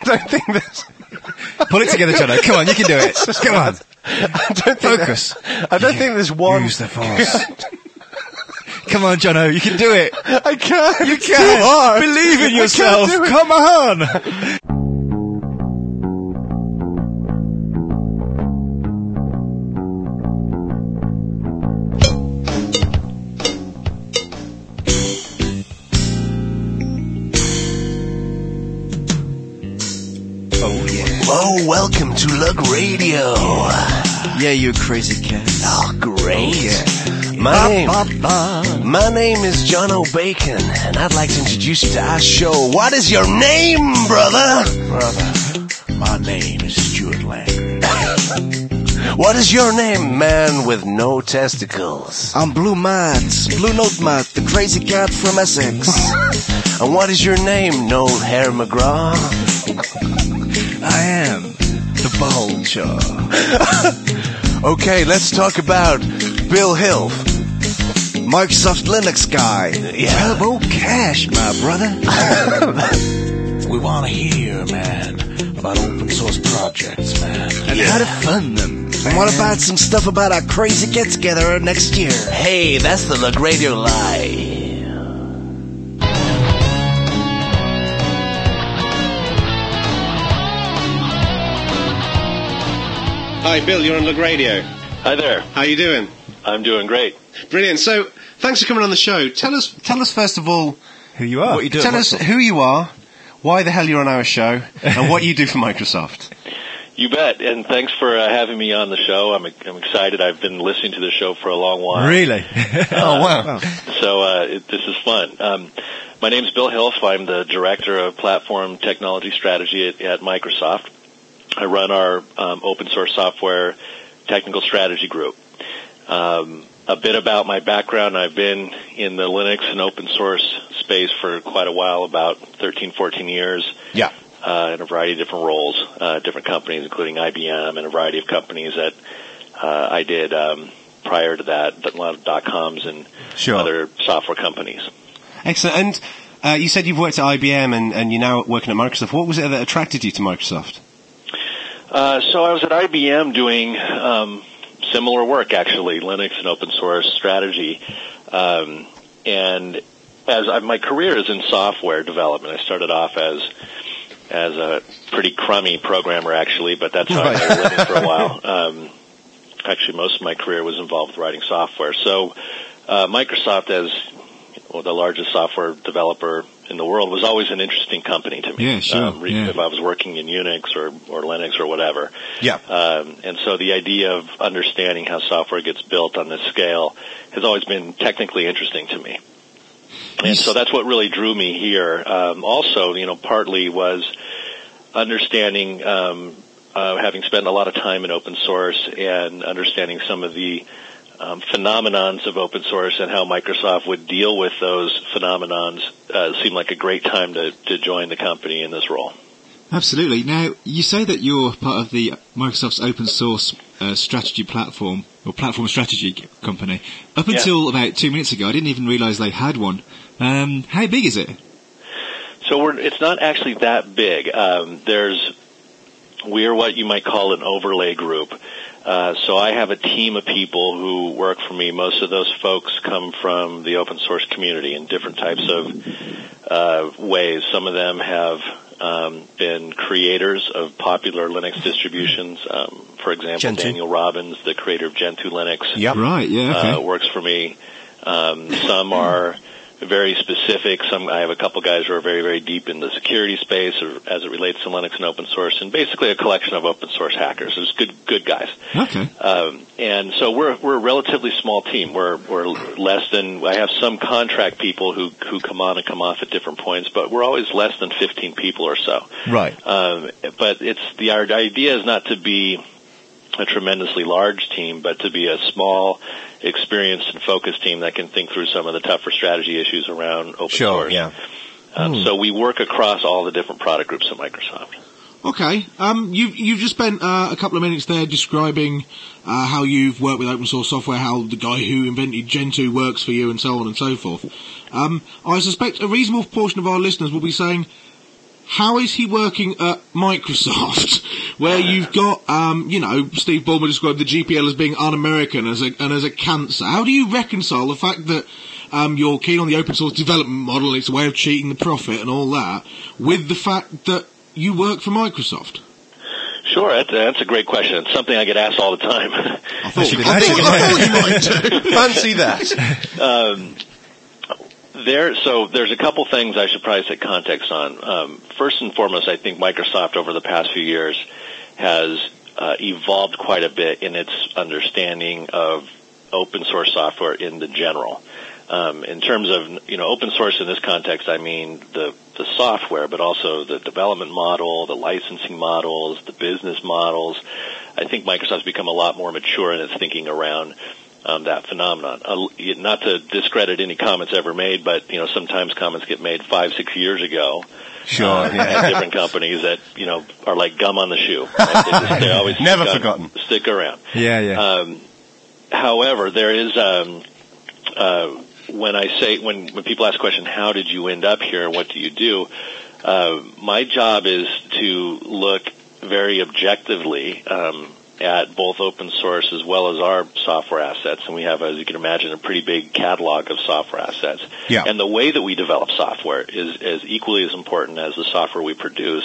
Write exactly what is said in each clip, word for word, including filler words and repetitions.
don't think this... Pull it together, Jono. Come on, you can do it. Come on. I don't think Focus. That, I don't think there's one... Use the force. Come on, Jono, you can do it. I can't. You It's too hard. can. Believe in I yourself. can't do it. Come on. Oh, welcome to Lug Radio. Yeah, you crazy cat. Oh, great. Oh, yeah. My name, ba, ba. my name is John O'Bacon, and I'd like to introduce you to our show. What is your name, brother? Brother, my name is Stuart Langren. What is your name, man with no testicles? I'm Blue Matt, Blue Note Matt, the crazy cat from Essex. And what is your name, No Hair McGraw? I am the Vulture. Okay, let's talk about Bill Hill. Microsoft Linux guy. Yeah. Turbo Cash, my brother. We want to hear, man, about open source projects, man. And how to fund them. And what about some stuff about our crazy get together next year? Hey, that's the Lug Radio Live. Hi, Bill, you're on Lug Radio. Hi there. How you doing? I'm doing great. Brilliant. So, thanks for coming on the show. Tell us, tell us first of all, Who you are? what you do. Tell us who you are, why the hell you're on our show, and what you do for Microsoft. You bet. And thanks for uh, having me on the show. I'm I'm excited. I've been listening to the show for a long while. Really? Oh wow! So uh, it, this is fun. Um, my name's Bill Hilf. I'm the Director of Platform Technology Strategy at, at Microsoft. I run our um, open source software technical strategy group. Um, a bit about my background. I've been in the Linux and open source space for quite a while, about thirteen, fourteen years. Yeah. Uh, in a variety of different roles, uh, different companies, including I B M and a variety of companies that uh, I did um, prior to that, a lot of dot-coms and Sure. other software companies. Excellent. And uh, you said you've worked at I B M and, and you're now working at Microsoft. What was it that attracted you to Microsoft? Uh, so I was at I B M doing um, similar work, actually, Linux and open source strategy. Um, and as I, my career is in software development, I started off as as a pretty crummy programmer, actually, but that's how I made a living for a while. Um, actually, most of my career was involved with writing software. So uh, Microsoft, as well, the largest software developer in the world, was always an interesting company to me. Yeah, sure. Um, re- yeah. If I was working in Unix or, or Linux or whatever. Yeah. Um, and so the idea of understanding how software gets built on this scale has always been technically interesting to me. And so that's what really drew me here. Um, also, you know, partly was understanding, um, uh, having spent a lot of time in open source and understanding some of the um, phenomenons of open source and how Microsoft would deal with those phenomenons uh, seemed like a great time to, to join the company in this role. Absolutely. Now, you say that you're part of the Microsoft's open source uh, strategy platform, or platform strategy company. Up Yeah. until about two minutes ago, I didn't even realise they had one. Um, how big is it? So we're, it's not actually that big. Um, there's, we're what you might call an overlay group. Uh, so I have a team of people who work for me. Most of those folks come from the open source community in different types of uh, ways. Some of them have um, been creators of popular Linux distributions. Um, for example, Gentoo. Daniel Robbins, the creator of Gentoo Linux, Yep. Right, yeah, okay. uh, works for me. Um, some are very specific. Some I have a couple guys who are very, very deep in the security space or, as it relates to Linux and open source, and basically a collection of open source hackers. There's good, good guys. Okay. Um, and so we're we're a relatively small team. We're we're less than. I have some contract people who who come on and come off at different points, but we're always less than fifteen people or so. Right. Um, but it's the our idea is not to be a tremendously large team, but to be a small, experienced and focused team that can think through some of the tougher strategy issues around open Sure, source. yeah. Um, Hmm. So we work across all the different product groups at Microsoft. Okay. Um, you've, you've just spent uh, a couple of minutes there describing uh, how you've worked with open source software, how the guy who invented Gentoo works for you, and so on and so forth. Um, I suspect a reasonable portion of our listeners will be saying, how is he working at Microsoft, where you've got, um, you know, Steve Ballmer described the G P L as being un-American as a, and as a cancer. How do you reconcile the fact that um, you're keen on the open source development model, it's a way of cheating the profit and all that, with the fact that you work for Microsoft? Sure, that's, that's a great question. It's something I get asked all the time. I thought, you, I thought, I thought you might. Fancy that. Um, there, so there's a couple things I should probably set context on. Um, first and foremost, I think Microsoft over the past few years has uh, evolved quite a bit in its understanding of open source software in the general. Um, in terms of, you know, open source in this context, I mean the, the software, but also the development model, the licensing models, the business models. I think Microsoft's become a lot more mature in its thinking around um, that phenomenon. Uh, not to discredit any comments ever made, but, you know, sometimes comments get made five, six years ago. Sure, uh, yeah. at different companies that, you know, are like gum on the shoe. Right? They, just, they always Never stick forgotten. On, stick around. Yeah, yeah. Um, however, there is... Um, uh, When I say, when, when people ask the question, how did you end up here and what do you do? Uh, my job is to look very objectively um, at both open source as well as our software assets. And we have, as you can imagine, a pretty big catalog of software assets. Yeah. And the way that we develop software is, is equally as important as the software we produce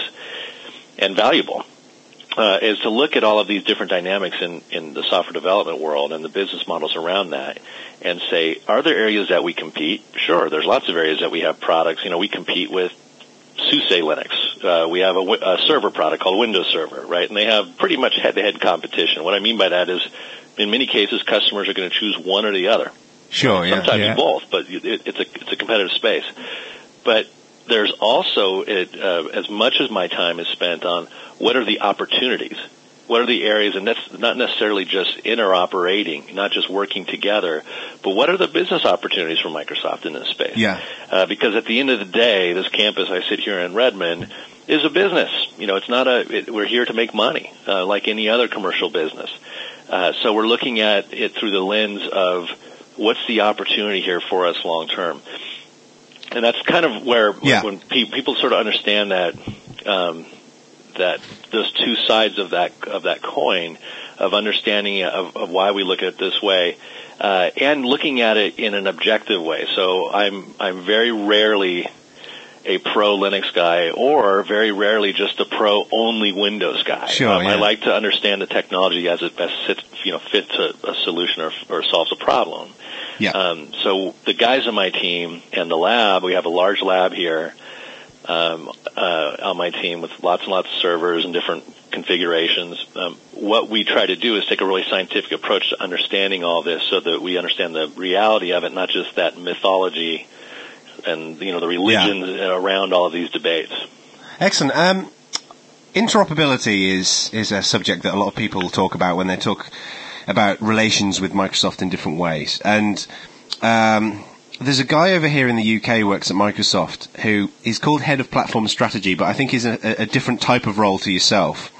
and valuable. Uh, is to look at all of these different dynamics in, in the software development world and the business models around that and say, are there areas that we compete? Sure, there's lots of areas that we have products. You know, we compete with SUSE Linux. Uh, we have a, a server product called Windows Server, right? And they have pretty much head-to-head competition. What I mean by that is, in many cases, customers are going to choose one or the other. Sure, yeah. Sometimes yeah. both, but it, it's a it's a competitive space. But there's also, it, uh, as much as my time is spent on what are the opportunities, what are the areas, and that's not necessarily just interoperating, not just working together, but what are the business opportunities for Microsoft in this space? Yeah. Uh, because at the end of the day, this campus I sit here in Redmond is a business. You know, it's not a, it, we're here to make money, uh, like any other commercial business. Uh, so we're looking at it through the lens of what's the opportunity here for us long term. And that's kind of where yeah. when pe- people sort of understand that um, that those two sides of that of that coin, of understanding of, of why we look at it this way, uh, and looking at it in an objective way. So I'm I'm very rarely a pro Linux guy, or very rarely just a pro only Windows guy. Sure, um, yeah. I like to understand the technology as it best fits, you know, fits a, a solution or, or solves a problem. Yeah. Um, so the guys on my team and the lab, we have a large lab here um, uh, on my team with lots and lots of servers and different configurations. Um, what we try to do is take a really scientific approach to understanding all this so that we understand the reality of it, not just that mythology and, you know, the religions yeah. around all of these debates. Excellent. Um, interoperability is, is a subject that a lot of people talk about when they talk about relations with Microsoft in different ways. And um, there's a guy over here in the U K who works at Microsoft who is called Head of Platform Strategy, but I think he's a, a different type of role to yourself.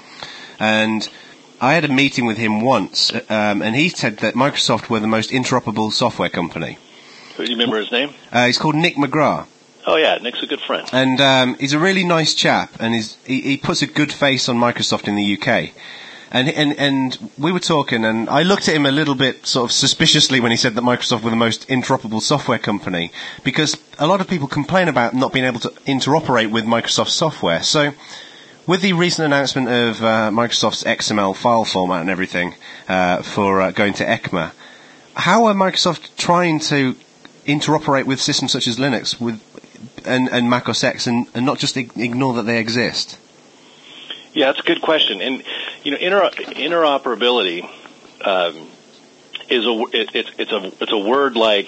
And I had a meeting with him once, um, and he said that Microsoft were the most interoperable software company. Do you remember his name? Uh, he's called Nick McGrath. Oh, yeah, Nick's a good friend. And um, he's a really nice chap, and he's, he, he puts a good face on Microsoft in the U K. And, and and we were talking, and I looked at him a little bit sort of suspiciously when he said that Microsoft were the most interoperable software company, because a lot of people complain about not being able to interoperate with Microsoft software. So, with the recent announcement of uh, Microsoft's X M L file format and everything uh, for uh, going to ECMA, how are Microsoft trying to interoperate with systems such as Linux with and, and Mac O S X, and, and not just ignore that they exist? Yeah, that's a good question. And, you know, inter- interoperability um, is a it, it, it's a it's a word like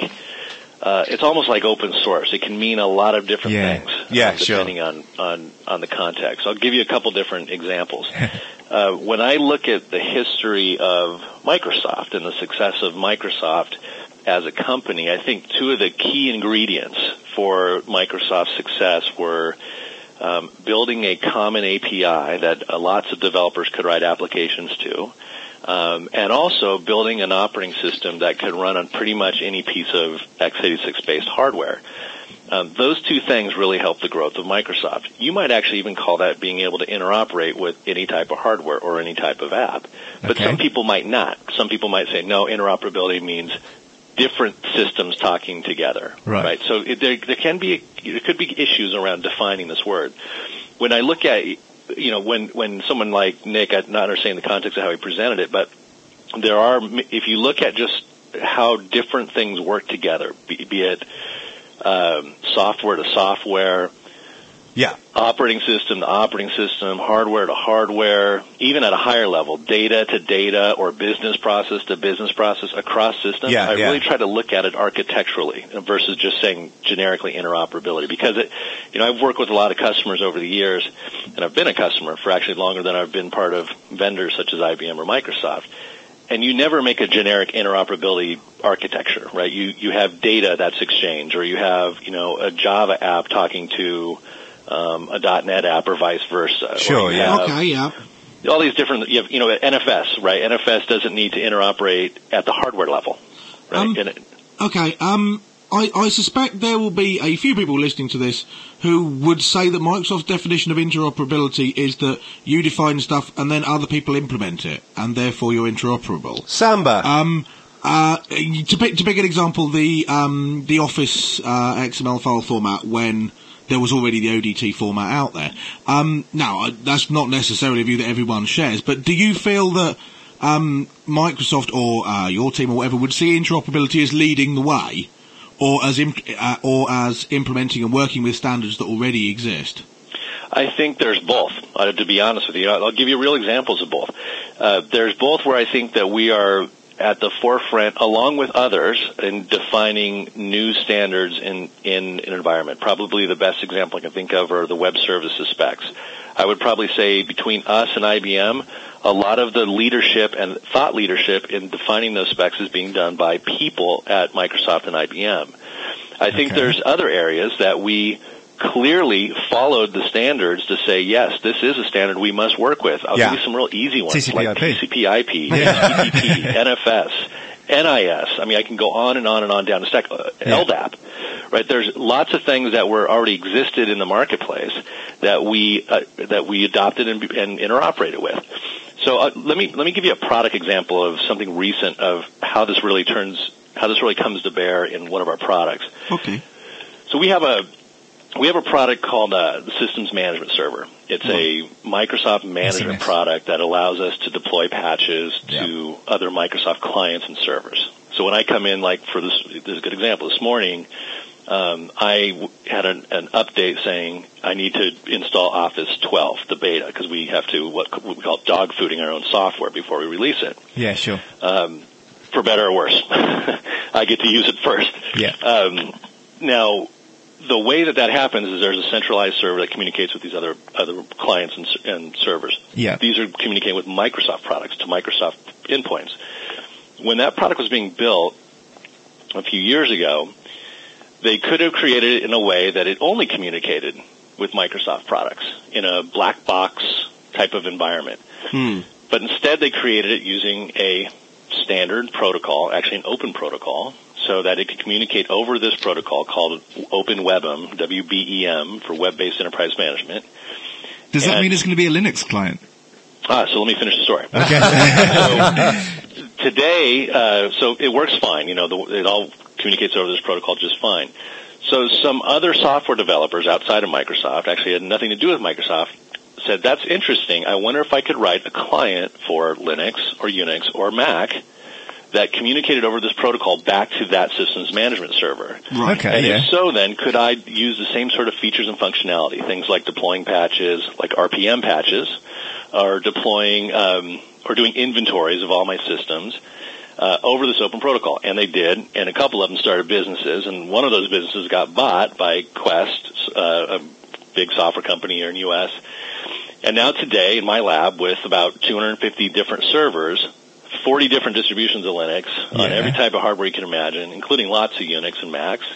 uh, it's almost like open source. It can mean a lot of different yeah. things, yeah, uh, depending sure. on, on on the context. I'll give you a couple different examples. uh, when I look at the history of Microsoft and the success of Microsoft as a company, I think two of the key ingredients for Microsoft's success were Um, building a common A P I that uh, lots of developers could write applications to, um, and also building an operating system that could run on pretty much any piece of x eighty-six-based hardware. Um, those two things really help the growth of Microsoft. You might actually even call that being able to interoperate with any type of hardware or any type of app. But Okay. some people might not. Some people might say, no, interoperability means different systems talking together. Right. So it, there, there can be, there could be issues around defining this word. When I look at, you know, when, when someone like Nick, I'm not understanding the context of how he presented it, but there are, if you look at just how different things work together, be, be it um, software to software, Yeah. operating system to operating system, hardware to hardware, even at a higher level, data to data or business process to business process across systems. Yeah, I yeah. really try to look at it architecturally versus just saying generically interoperability, because it, you know, I've worked with a lot of customers over the years, and I've been a customer for actually longer than I've been part of vendors such as I B M or Microsoft. And you never make a generic interoperability architecture, right? You you have data that's exchanged, or you have, you know, a Java app talking to um, a .NET app, or vice versa. Sure, Or you yeah. have Okay, yeah. all these different, you have, you know, N F S, right? N F S doesn't need to interoperate at the hardware level, right? Um, And it, Okay, um, I, I suspect there will be a few people listening to this who would say that Microsoft's definition of interoperability is that you define stuff and then other people implement it, and therefore you're interoperable. Samba. Um, uh, to pick to pick an example, the um, the Office uh, X M L file format when there was already the O D T format out there. Um, now, I- that's not necessarily a view that everyone shares, but do you feel that um, Microsoft or uh, your team or whatever would see interoperability as leading the way, or as imp- uh, or as implementing and working with standards that already exist? I think there's both, uh, to be honest with you. I'll give you real examples of both. Uh, there's both where I think that we are at the forefront, along with others, in defining new standards in, in an environment. Probably the best example I can think of are the web services specs. I would probably say between us and I B M, a lot of the leadership and thought leadership in defining those specs is being done by people at Microsoft and I B M. I think Okay. there's other areas that we clearly followed the standards to say, yes, this is a standard we must work with. I'll Yeah. give you some real easy ones T C P I like P. T C P I P, H T T P, N F S, N I S. I mean, I can go on and on and on down the stack. Uh, Yeah. L D A P, right? There's lots of things that were already existed in the marketplace that we uh, that we adopted and, and interoperated with. So uh, let me let me give you a product example of something recent of how this really turns how this really comes to bear in one of our products. Okay. So we have a we have a product called uh, the Systems Management Server. It's a Microsoft management S M S. product that allows us to deploy patches to other Microsoft clients and servers. So when I come in, like for this, this is a good example. This morning, um, I w- had an, an update saying I need to install Office twelve, the beta, because we have to what we call dog fooding our own software before we release it. Yeah, sure. Um, for better or worse, I get to use it first. Yeah. Um, now, the way that that happens is there's a centralized server that communicates with these other other clients and, s- and servers. Yeah. These are communicating with Microsoft products to Microsoft endpoints. When that product was being built a few years ago, they could have created it in a way that it only communicated with Microsoft products in a black box type of environment. Hmm. But instead they created it using a standard protocol, actually an open protocol, so that it could communicate over this protocol called OpenWebM, W B E M, for Web-Based Enterprise Management. Does that And- mean it's going to be a Linux client? Ah, so let me finish the story. Okay. So today, uh, so it works fine. You know, the, it all communicates over this protocol just fine. So some other software developers outside of Microsoft, actually had nothing to do with Microsoft, said, that's interesting. I wonder if I could write a client for Linux or Unix or Mac that communicated over this protocol back to that systems management server. Right. Okay, And yeah. if so, then could I use the same sort of features and functionality, things like deploying patches, like R P M patches, or deploying um, or doing inventories of all my systems uh, over this open protocol? And they did, and a couple of them started businesses, and one of those businesses got bought by Quest, uh, a big software company here in the U S. And now today, in my lab, with about two hundred fifty different servers, forty different distributions of Linux on Yeah. every type of hardware you can imagine, including lots of Unix and Macs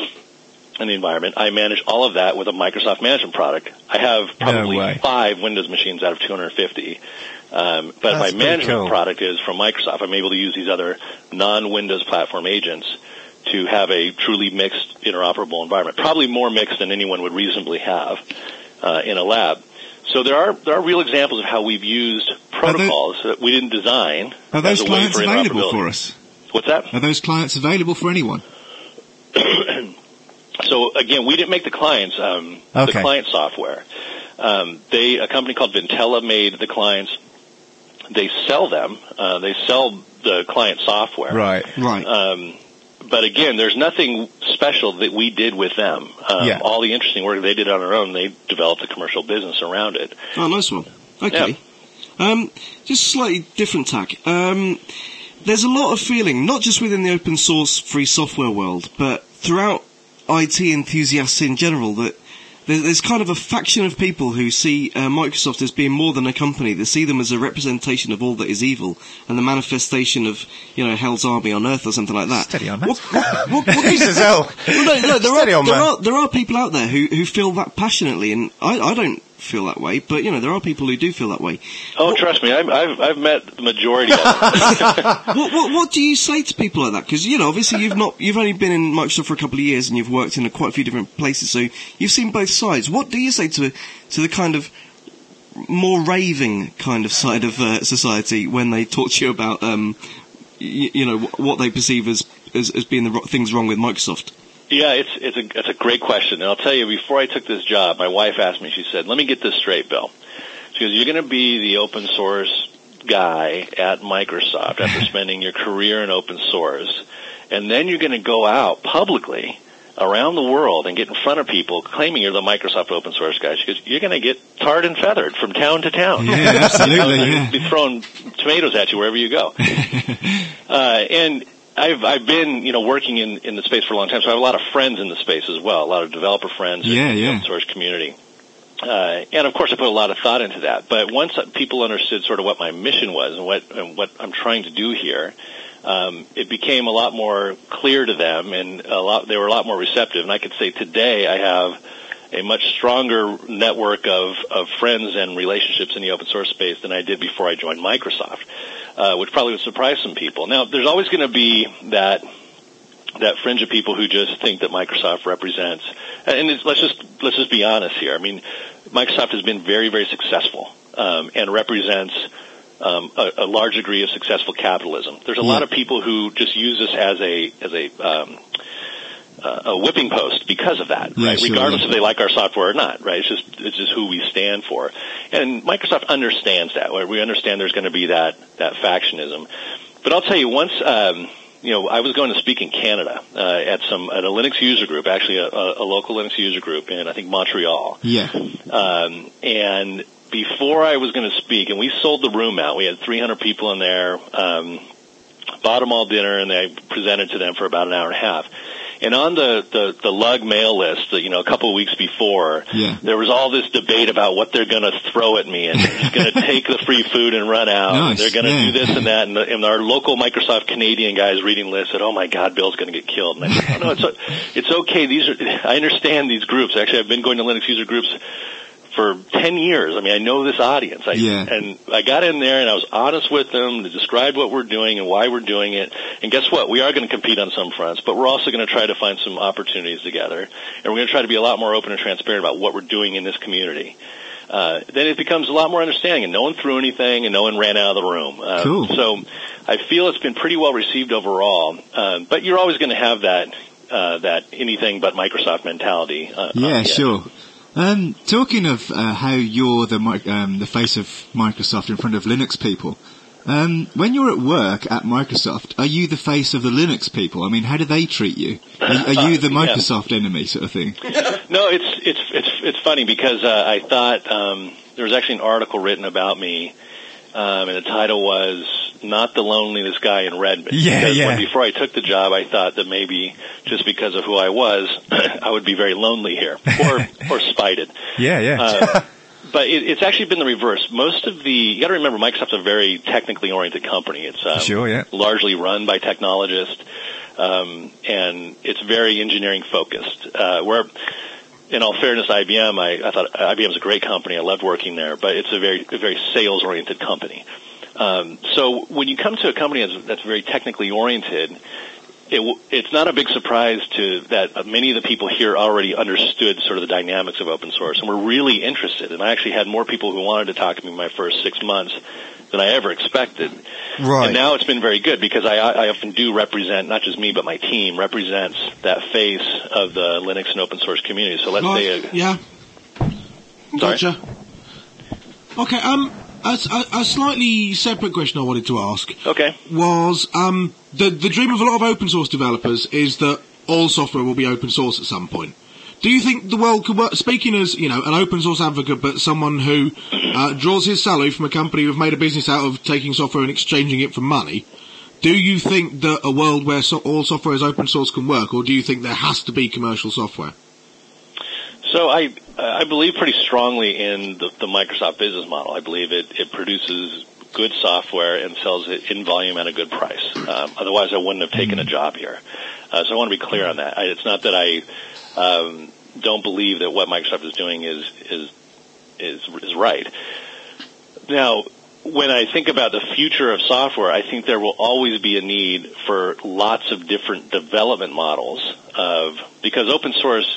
in the environment. I manage all of that with a Microsoft management product. I have probably way. five Windows machines out of two hundred fifty. Um, but That's my pretty management cool. product is from Microsoft. I'm able to use these other non-Windows platform agents to have a truly mixed interoperable environment, probably more mixed than anyone would reasonably have uh, in a lab. So there are there are real examples of how we've used protocols that we didn't design. Are those as a way clients for available for interoperability. us? What's that? Are those clients available for anyone? So again, we didn't make the clients, um, Okay. the client software. Um, they, a company called Vintella made the clients. They sell them. Uh, they sell the client software. Right. Right. Um, but again, there's nothing special that we did with them. Um, Yeah. All the interesting work they did on their own, they developed a commercial business around it. Oh, nice one. Okay. Um, just slightly different tack. Um, there's a lot of feeling, not just within the open source free software world, but throughout I T enthusiasts in general, that there- there's kind of a faction of people who see uh, Microsoft as being more than a company. They see them as a representation of all that is evil and the manifestation of, you know, Hell's Army on Earth or something like that. Steady on, man. What, what, what, what do you- Jesus, hell. well, no, no, there, are, Steady on, there, man. are, there are people out there who, who feel that passionately, and I, I don't feel that way, but, you know, there are people who do feel that way. Oh, trust me, I've, I've, I've met the majority of them. what, what, what do you say to people like that? Because, you know, obviously you've not, you've only been in Microsoft for a couple of years and you've worked in a, quite a few different places, so you've seen both sides. What do you say to, to the kind of more raving kind of side of uh, society when they talk to you about, um, y- you know, what they perceive as, as, as being the ro- things wrong with Microsoft? Yeah, it's it's a it's a great question, and I'll tell you. Before I took this job, my wife asked me. She said, "Let me get this straight, Bill." She goes, "You're going to be the open source guy at Microsoft after spending your career in open source, and then you're going to go out publicly around the world and get in front of people claiming you're the Microsoft open source guy." She goes, "You're going to get tarred and feathered from town to town. Yeah, absolutely, They'll yeah. be throwing tomatoes at you wherever you go." uh, and I've I've been you know working in, in the space for a long time, so I have a lot of friends in the space as well, a lot of developer friends Yeah, in the yeah. open source community. Uh, and of course, I put a lot of thought into that. But once people understood sort of what my mission was and what and what I'm trying to do here, um, it became a lot more clear to them, and a lot they were a lot more receptive. And I could say today I have a much stronger network of, of friends and relationships in the open source space than I did before I joined Microsoft, uh, which probably would surprise some people. Now, there's always going to be that that fringe of people who just think that Microsoft represents, and it's, let's just let's just be honest here. I mean, Microsoft has been very, very successful um, and represents um, a, a large degree of successful capitalism. There's a lot of people who just use this as a as a um, uh, a whipping post because of that, Yeah, right? sure, Regardless yeah. if they like our software or not, right? It's just it's just who we stand for, and Microsoft understands that. Right? We understand there's going to be that that factionism, but I'll tell you once. Um, You know, I was going to speak in Canada uh, at some at a Linux user group, actually a, a local Linux user group in I think Montreal. Yeah. Um, and before I was going to speak, and we sold the room out. We had three hundred people in there. Um, bought them all dinner, and I presented to them for about an hour and a half. And on the, the, the lug mail list, you know, a couple of weeks before, Yeah. there was all this debate about what they're going to throw at me, and they're just going to take the free food and run out. Nice, And they're going to yeah. do this and that. And, the, and our local Microsoft Canadian guys reading lists said, "Oh my God, Bill's going to get killed." And I said, "Oh, no, it's it's okay. These are I understand these groups. Actually, I've been going to Linux user groups for ten years. I mean, I know this audience. I, Yeah. And I got in there and I was honest with them to describe what we're doing and why we're doing it. And guess what? We are going to compete on some fronts, but we're also going to try to find some opportunities together. And we're going to try to be a lot more open and transparent about what we're doing in this community. Uh, then it becomes a lot more understanding, and no one threw anything, and no one ran out of the room. Uh, Cool. So I feel it's been pretty well received overall. Um, but you're always going to have that uh, that anything but Microsoft mentality. Uh, Yeah, on the sure. Um, talking of uh, how you're the mi- um, the face of Microsoft in front of Linux people, um, when you're at work at Microsoft, are you the face of the Linux people? I mean, how do they treat you? Are, are you the Yeah. Microsoft enemy sort of thing? No, it's it's it's it's funny because uh, I thought um, there was actually an article written about me, um, and the title was "Not the Loneliness Guy in Redmond." Yeah, because yeah. When, before I took the job, I thought that maybe just because of who I was, I would be very lonely here, or or spited. Yeah, yeah. Uh, but it, it's actually been the reverse. Most of the you got to remember, Microsoft's a very technically oriented company. It's um, Sure, yeah. largely run by technologists, um, and it's very engineering focused. Uh, where, in all fairness, I B M, I, I thought I B M is a great company. I loved working there, but it's a very a very sales oriented company. Um, so when you come to a company that's, that's very technically oriented, it, w- it's not a big surprise to that uh, many of the people here already understood sort of the dynamics of open source and were really interested. And I actually had more people who wanted to talk to me in my first six months than I ever expected. Right. And now it's been very good because I, I often do represent, not just me, but my team represents that face of the Linux and open source community. So let's Right, say... A, yeah. Sorry? Gotcha. Okay, um, a, a, a slightly separate question I wanted to ask Okay. was, um, the, the dream of a lot of open source developers is that all software will be open source at some point. Do you think the world could work, speaking as, you know, an open source advocate, but someone who uh, draws his salary from a company who've made a business out of taking software and exchanging it for money, do you think that a world where so- all software is open source can work, or do you think there has to be commercial software? So I I believe pretty strongly in the, the Microsoft business model. I believe it, it produces good software and sells it in volume at a good price. Um, otherwise, I wouldn't have taken a job here. Uh, so I want to be clear on that. I, it's not that I um, don't believe that what Microsoft is doing is is is is right. Now, when I think about the future of software, I think there will always be a need for lots of different development models of, because open source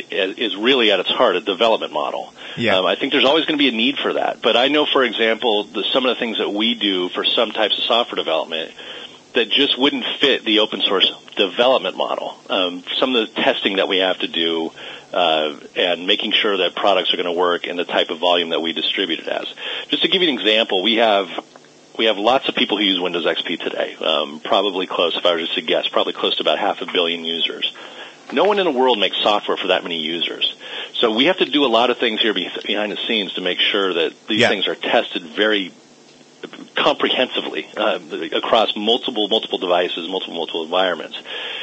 is really at its heart a development model. Yeah. Um, I think there's always going to be a need for that. But I know, for example, the, some of the things that we do for some types of software development that just wouldn't fit the open source development model. Um, some of the testing that we have to do uh, and making sure that products are going to work in the type of volume that we distribute it as. Just to give you an example, we have we have lots of people who use Windows X P today, um, probably close, if I were to guess, probably close to about half a billion users. No one in the world makes software for that many users. So we have to do a lot of things here behind the scenes to make sure that these yeah. things are tested very comprehensively uh, across multiple, multiple devices, multiple, multiple environments.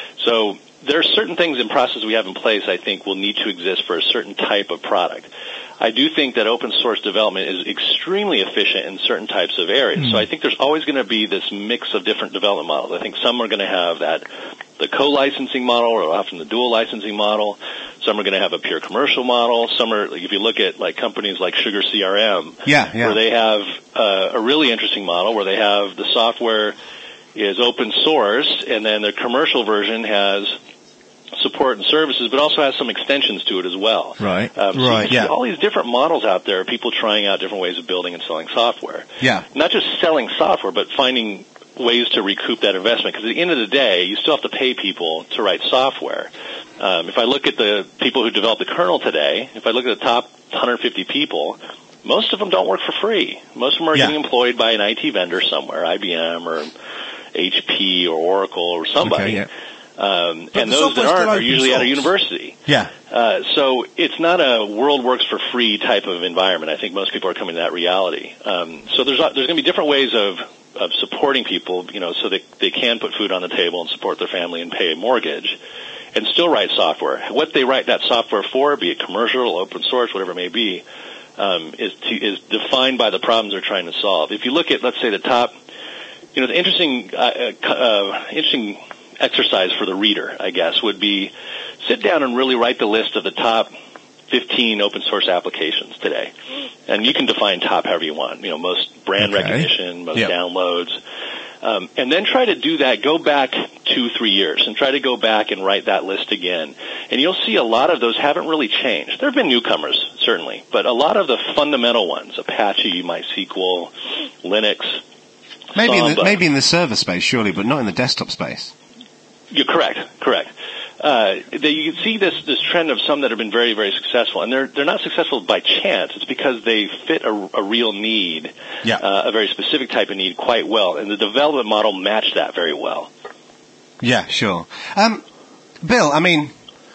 So there are certain things in process we have in place I think will need to exist for a certain type of product. I do think that open source development is extremely efficient in certain types of areas. Mm-hmm. So I think there's always going to be this mix of different development models. I think some are going to have that the co-licensing model, or often the dual licensing model. Some are going to have a pure commercial model. Some are, like, if you look at like companies like Sugar C R M, yeah, yeah. where they have uh, a really interesting model where they have the software is open source, and then the commercial version has support and services, but also has some extensions to it as well. Right, um, so right, you yeah. see all these different models out there, people trying out different ways of building and selling software. Yeah. Not just selling software, but finding ways to recoup that investment, because at the end of the day, you still have to pay people to write software. Um, if I look at the people who develop the kernel today, if I look at the top one hundred fifty people, most of them don't work for free. Most of them are yeah. getting employed by an I T vendor somewhere, I B M or H P or Oracle or somebody. Okay, yeah. Um, But and the those that software's aren't still are open usually at a source. university. Yeah. Uh, so it's not a world works for free type of environment. I think most people are coming to that reality. Um, so there's there's going to be different ways of of supporting people, you know, so that they can put food on the table and support their family and pay a mortgage, and still write software. What they write that software for, be it commercial, open source, whatever it may be, um, is to, is defined by the problems they're trying to solve. If you look at, let's say, the top, you know, the interesting uh, uh, interesting exercise for the reader, I guess, would be sit down and really write the list of the top fifteen open source applications today. And you can define top however you want, you know, most brand Okay. recognition, most Yep. downloads. Um, and then try to do that, go back two, three years, and try to go back and write that list again. And you'll see a lot of those haven't really changed. There have been newcomers, certainly, but a lot of the fundamental ones, Apache, MySQL, Linux, Maybe in the, Samba. maybe in the server space, surely, but not in the desktop space. You're correct, correct. Uh, they, you can see this, this trend of some that have been very, very successful, and they're they're not successful by chance. It's because they fit a, a real need, Yeah. uh, a very specific type of need quite well, and the development model matched that very well. Yeah, sure. Um, Bill, I mean,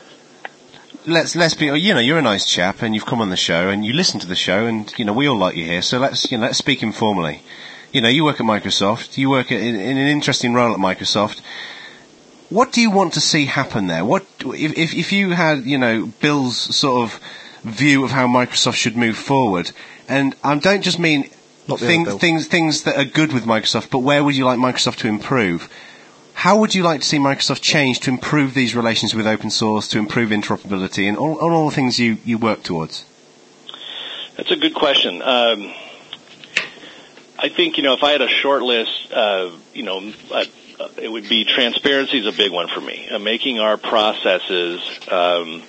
let's let's be. You know, you're a nice chap, and you've come on the show, and you listen to the show, and you know we all like you here. So let's you know let's speak informally. You know, you work at Microsoft. You work in, in an interesting role at Microsoft. What do you want to see happen there? What if, if if you had, you know, Bill's sort of view of how Microsoft should move forward? And I don't just mean Not the thing, other Bill. things things that are good with Microsoft, but where would you like Microsoft to improve? How would you like to see Microsoft change to improve these relations with open source, to improve interoperability, and all, all the things you, you work towards? That's a good question. Um, I think, you know, if I had a short list, uh, you know, a, it would be transparency is a big one for me. Uh, making our processes um,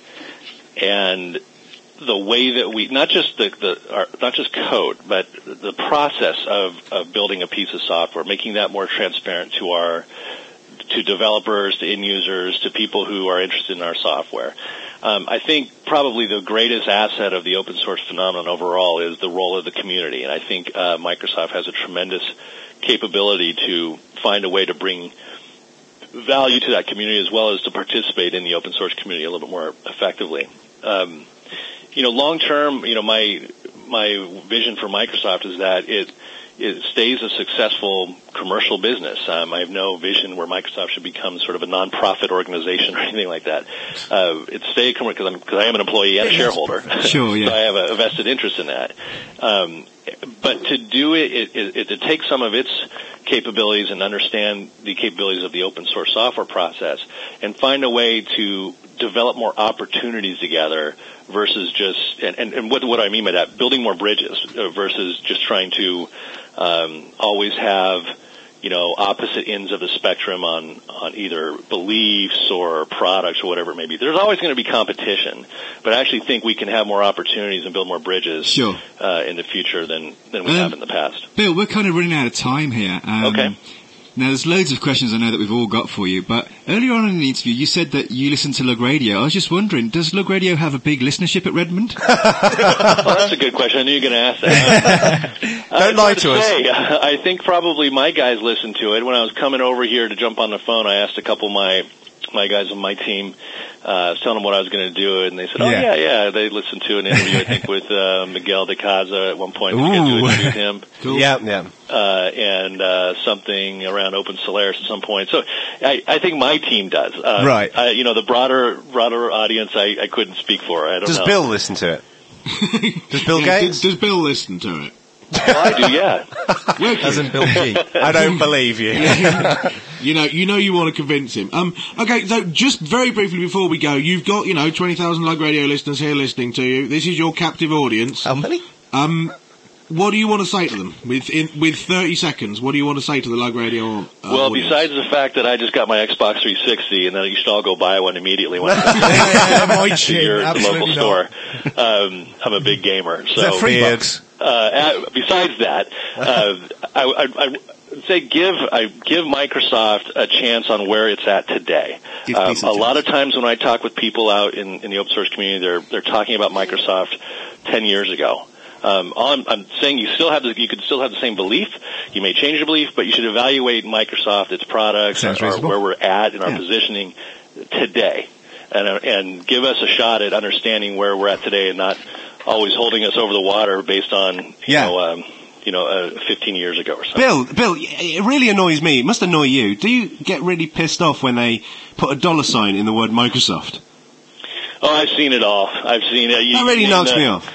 and the way that we not just the, the our, not just code, but the process of, of building a piece of software, making that more transparent to our to developers, to end users, to people who are interested in our software. Um, I think probably the greatest asset of the open source phenomenon overall is the role of the community, and I think uh, Microsoft has a tremendous capability to find a way to bring value to that community as well as to participate in the open source community a little bit more effectively. Um, you know, long term, you know, my my vision for Microsoft is that it it stays a successful commercial business. Um, I have no vision where Microsoft should become sort of a nonprofit organization or anything like that. Uh, it stay because I'm because I am an employee and a shareholder. Sure, yeah. So I have a vested interest in that. Um, but to do it, it, it, it to take some of its capabilities and understand the capabilities of the open source software process and find a way to develop more opportunities together versus just, and, and, and what, what I mean by that, building more bridges uh, versus just trying to um, always have, you know, opposite ends of the spectrum on, on either beliefs or products or whatever it may be. There's always going to be competition, but I actually think we can have more opportunities and build more bridges Sure. uh, in the future than, than we Um, have in the past. Bill, we're kind of running out of time here. Um, Okay. Now, there's loads of questions I know that we've all got for you, but earlier on in the interview, you said that you listen to Lug Radio. I was just wondering, does Lug Radio have a big listenership at Redmond? Well, that's a good question. I knew you were going to ask that. Don't lie to us. Say, I think probably my guys listened to it. When I was coming over here to jump on the phone, I asked a couple of my my guys on my team. Uh, I was telling them what I was going to do, and they said, "Oh Yeah. yeah, yeah." They listened to an interview, I think, with uh, Miguel de Casa at one point. We get to Ooh. interview him, Cool. Yeah, yeah. uh, and uh, something around Open Solaris at some point. So I, I think my team does. Uh, Right. I, you know, the broader broader audience, I, I couldn't speak for. I don't Does know. Bill listen to it? Does Bill Yeah, Gates? does, does Bill listen to it? Well, I do, yeah. As in Bill G. I don't believe you. You know, you know, you want to convince him. Um, okay, so just very briefly before we go, you've got, you know, twenty thousand Lug Radio listeners here listening to you. This is your captive audience. How many? Um, what do you want to say to them with in, with thirty seconds? What do you want to say to the Lug Radio? Uh, Well, audience? besides the fact that I just got my Xbox three sixty, and then you should all go buy one immediately when I Yeah, my to chin, your local absolutely store. not. Um, I'm a big gamer, so Is that free Beard. bucks? uh, at, besides that, uh, I, I, I'd say give I give Microsoft a chance on where it's at today. Give Um, peace a a lot chance. of times when I talk with people out in, in the open source community, they're they're talking about Microsoft ten years ago. Um, all I'm, I'm saying you still have the, you could still have the same belief. You may change your belief, but you should evaluate Microsoft, its products, Sounds or, or reasonable. where we're at in our Yeah. positioning today, and uh, and give us a shot at understanding where we're at today, and not always holding us over the water based on you Yeah. know um, you know uh, fifteen years ago or something. Bill, Bill, it really annoys me. It must annoy you. Do you get really pissed off when they put a dollar sign in the word Microsoft? Oh, I've seen it all. I've seen it. You, That really you knocks know, me off.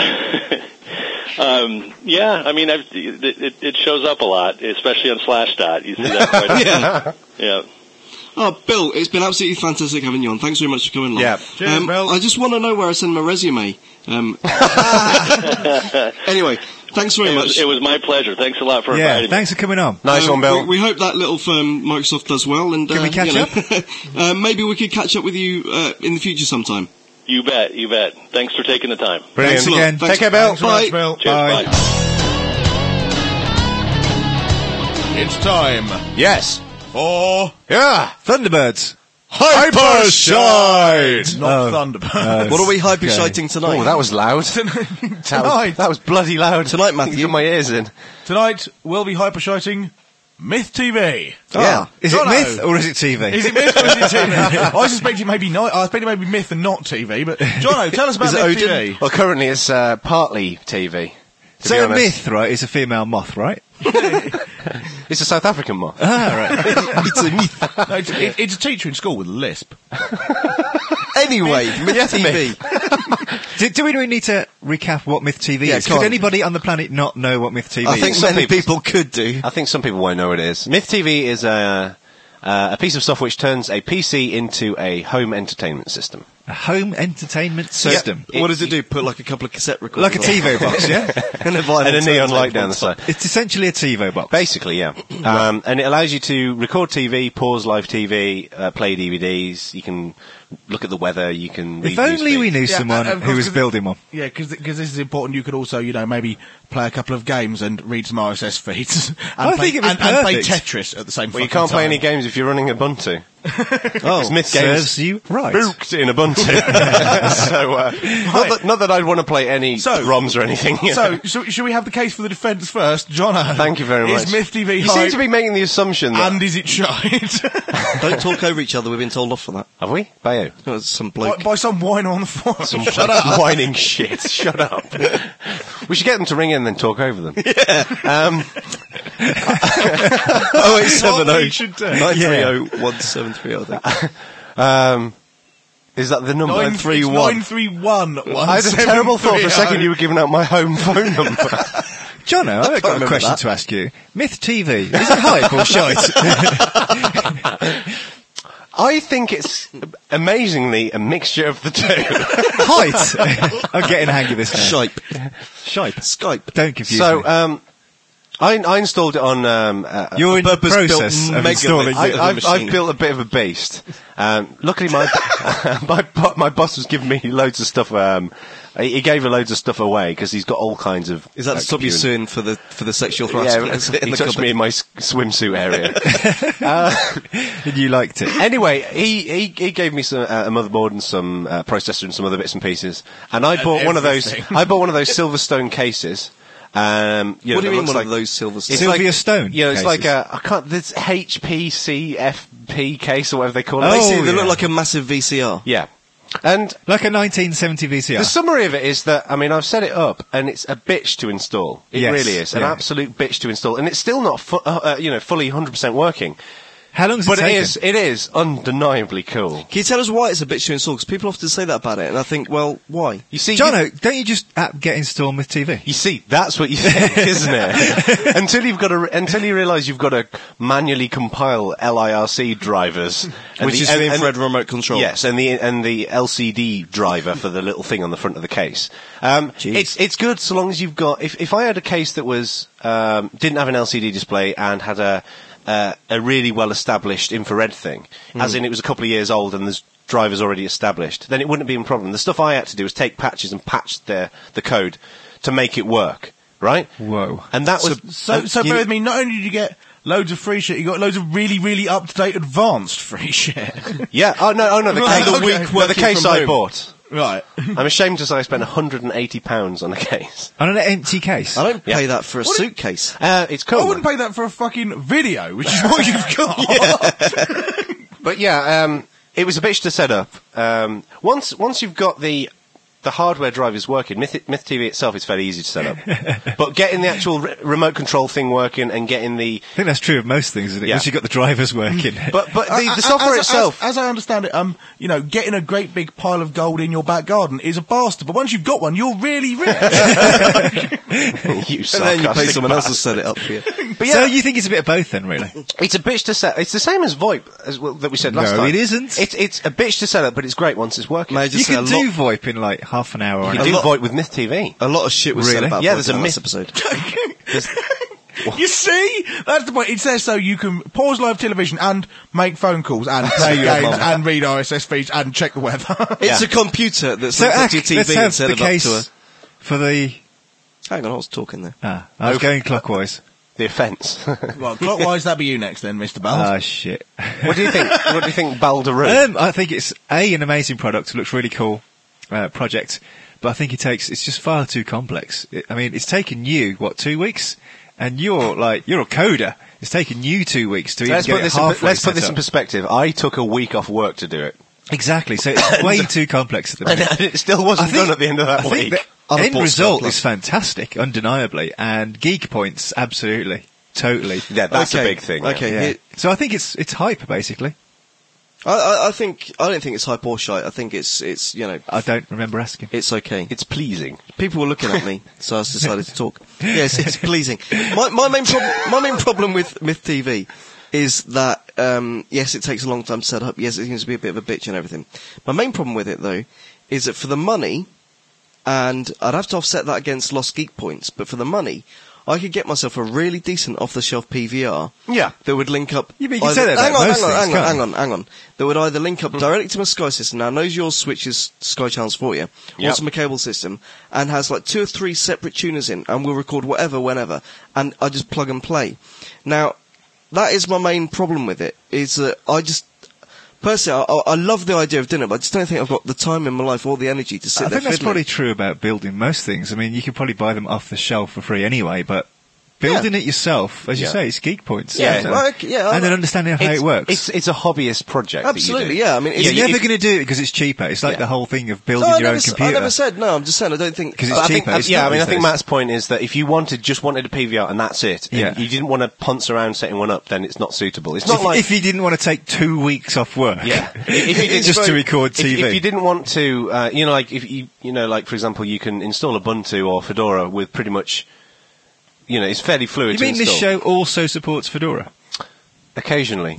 um, yeah, I mean, I've, it, it, it shows up a lot, especially on Slashdot. You see that quite a bit. Yeah. Yeah. Oh, Bill, it's been absolutely fantastic having you on. Thanks very much for coming along. Yeah. Cheers, um, Bill. I just want to know where I send my resume. Um, anyway, thanks very It much. was, it was my pleasure. Thanks a lot for Yeah, inviting me. thanks for coming on. Nice Um, one, Bill. We, we hope that little firm Microsoft does well, and Can uh, we catch you know, uh, maybe we could catch up with you uh, in the future sometime. You bet. You bet. Thanks for taking the time. Brilliant. Thanks a lot. Again. Thanks. Take care, Bill. Thanks very much, Bye. Bill. Cheers. Bye. Bye. It's time Yes. for Yeah. Thunderbirds. Hypershite! Not Oh. Thunderbird. What are we hyper-shiting tonight? Oh, that was loud. that, Tonight. was, that was bloody loud. Tonight, Matthew. Got my ears in. Tonight we'll be hypershiting Myth T V. Yeah. Is it Jono. myth or is it T V? Is it Myth or is it T V? I suspect it may be not. I suspect it may be Myth and not T V. But Jono, tell us about Is it Myth T Odin? V. Well, currently it's uh, partly T V. to be So a honest. myth, right, is a female moth, right? It's a South African moth. Ah, right. It's a myth. No, it's, it, it's a teacher in school with a lisp. Anyway, Myth T V. do, do we really need to recap what Myth T V Yeah, is? come Could on. anybody on the planet not know what Myth T V I is? think Some many people- people could do. I think some people won't know what it is. Myth T V is a, uh, a piece of software which turns a P C into a home entertainment system. A home entertainment system. What does it do? Put like a couple of cassette recorders Like a on? TiVo box, yeah? and a, vinyl and a neon turntable light down on the top. side. It's essentially a TiVo box. Basically, yeah. Um, and it allows you to record T V, pause live T V, uh, play D V Ds. You can look at the weather. You can. Read If only we newsfeeds. knew Yeah, someone and of who course, was 'cause building one. Yeah, because this is important. You could also, you know, maybe play a couple of games and read some R S S feeds. and I play, think it'd be and, and play perfect. Tetris at the same time. Well, you can't play any games if you're running Ubuntu. Oh, Myth games Serves you right. booked in Ubuntu. so, uh, not, that, not that I'd want to play any So- ROMs or anything. you know. So, so, should we have the case for the defence first? Jono. Thank you very much. Is Myth T V You hype seem to be making the assumption that... and is it shite? Don't talk over each other. We've been told off for that. Have we? Bayo. Oh, it's some by, bloke. by some whiner on the phone. Some Shut up. Whining shit. Shut up. We should get them to ring in and then talk over them. Yeah. Um, oh eight seven What oh we should do. nine three oh one seven three oh. I think. um, is that the number? Nine three one. Nine three one. I had a terrible thought for a second you were giving out my home phone number. Jono, I've got a remember question that. to ask you. Myth T V, is it hype or shite? I think it's amazingly a mixture of the two. Height. I'm getting the hang of this now. Shipe. Shipe. Skype. Don't confuse so, me. um, I, I installed it on. Um, uh, You're in the purpose-built process of mega installing bit. it. I, of I've, a I've machine. built a bit of a beast. Um, luckily, my my bo- my boss was giving me loads of stuff. Um, he he gave her loads of stuff away because he's got all kinds of. Is that uh, to stop you computer- suing for the for the sexual Yeah, harassment? Is it in he the touched cupboard? me in my s- swimsuit area. And you liked it. Anyway, he, he, he gave me some, uh, a motherboard and some uh, processor and some other bits and pieces, and I bought one of those. everything. I bought one of those Silverstone cases. Um, you know, What do that you mean looks one like, of those silver It's stones? Sylvia like, Stone Yeah, it's cases. like a I can't. This H P C F P case or whatever they call it. Oh, Basically, they yeah. look like a massive V C R. Yeah, and Like a nineteen seventy V C R. the summary of it is that, I mean, I've set it up, and it's a bitch to install. It Yes, really is. An yeah. absolute bitch to install. And it's still not, fu- uh, uh, you know, fully one hundred percent working. How long has But it it taken? is, it is undeniably cool. Can you tell us why it's a bitch to install? Because people often say that about it, and I think, well, why? You see, you, Jono, don't you just app get installed with T V? you see, that's what you think, isn't it? until you've got to, until you realise you've got to manually compile L I R C drivers. and Which is and- the and- infrared remote control. Yes, and the and the L C D driver for the little thing on the front of the case. Um, Jeez. it's it's good so long as you've got. If if I had a case that was um, didn't have an L C D display and had a uh, a really well established infrared thing, as in it was a couple of years old and there's drivers already established, then it wouldn't be a problem. The stuff I had to do was take patches and patch the the code to make it work. Right? Whoa. And that was So, and so you- bear with me. Not only did you get loads of free shit, you got loads of really, really up to date, advanced free shit. Yeah. Oh no. Oh no. The Right, case, okay. no, the Working case from I home. bought. right. I'm ashamed to say I spent one hundred eighty pounds on a case. On an empty case. I don't Yeah. pay that for a What do you- suitcase. Uh, it's cool. I wouldn't pay that for a fucking video, which is what you've got. But yeah, um, it was a bitch to set up. Um, once once you've got the the hardware drivers working, Myth, Myth T V itself is fairly easy to set up. But getting the actual re- remote control thing working and getting the I think that's true of most things, isn't it? Yeah. Once you've got the drivers working. but but the, Uh, the software as, itself. As, as I understand it, um, you know, getting a great big pile of gold in your back garden is a bastard. But once you've got one, you're really rich. you And then you pay sarcastic someone else to bastard. set it up for you. But yeah, So you think it's a bit of both then, really? it's a bitch to set. It's the same as VoIP as well, that we said last No, time. it isn't. It's it's a bitch to set up, but it's great once it's working. May I You just say a can lot, do VoIP in like half an hour. Or you an do hour. VoIP with Myth T V. a lot of shit was said Really? about Yeah, VoIP there's a in myth. this episode. You see? That's the point. It says so you can pause live television and make phone calls and play games and read R S S feeds and check the weather. It's Yeah. a computer that's So looked Ack, at your let's T V have and set the it up case to a... for the... Hang on, I was talking there. Ah, I was going clockwise. The offence. Well, clockwise, that'd be you next then, Mister Bell. Ah, shit. What do you think? What do you think, Baldaroo? Um, I think it's A, an amazing product. It looks really cool, uh, project. But I think it takes, it's just far too complex. It, I mean, it's taken you, what, two weeks? And you're like, you're a coder. It's taken you two weeks to even let's get put it this. In, halfway let's put set this in up. perspective. I took a week off work to do it, Exactly. So it's way too complex at the and minute. it still I wasn't think- done at the end of that I week. think I'd the have end bought result Star is fantastic, undeniably, and geek points, absolutely, totally. yeah, that's Okay, a big thing. yeah. Okay, Yeah. here- So I think it's it's hype, basically. I, I, I think I don't think it's hype or shite. I think it's it's you know I don't remember asking. it's okay. It's pleasing. People were looking at me, so I decided to talk. Yes, it's pleasing. My, my main problem, my main problem with Myth T V is that, um, yes, it takes a long time to set up. Yes, it seems to be a bit of a bitch and everything. My main problem with it, though, is that for the money, and I'd have to offset that against lost geek points, but for the money, I could get myself a really decent off-the-shelf P V R. Yeah. That would link up. Yeah, but you can either- say that about hang on, most hang on, things, hang on, can't hang you? on, hang on. That would either link up directly to my Sky system. Now, knows yours switches Sky channels for you, or Yep. to my cable system, and has like two or three separate tuners in, and will record whatever, whenever, and I just plug and play. Now, that is my main problem with it. Is that I just. Personally, I, I love the idea of doing it, but I just don't think I've got the time in my life or the energy to sit I there think that's fiddling. probably true about building most things. I mean, you could probably buy them off the shelf for free anyway, but building it yourself, as you Yeah. say, it's geek points. Yeah, isn't it? well, yeah, I- and then understanding how It's, it works. It's, it's a hobbyist project. that you Absolutely, do. yeah. I mean, it's You're Yeah, never if- going to do it because it's cheaper. It's like Yeah. the whole thing of No, building I your never, own s- I computer. never said no. I'm just saying I don't think 'Cause it's I I think, cheaper. uh, It's yeah, not I mean, I these think days. Matt's point is that if you wanted just wanted a P V R and that's it, and Yeah. you didn't want to ponce around setting one up, then it's not suitable. It's So not if, like if you didn't want to take two weeks off work, yeah, if you did just to record if, T V. if you didn't want to, uh, you know, like if you, you know, like for example, you can install Ubuntu or Fedora with pretty much, you know, it's fairly fluid. You to mean this install. show also supports Fedora? Occasionally,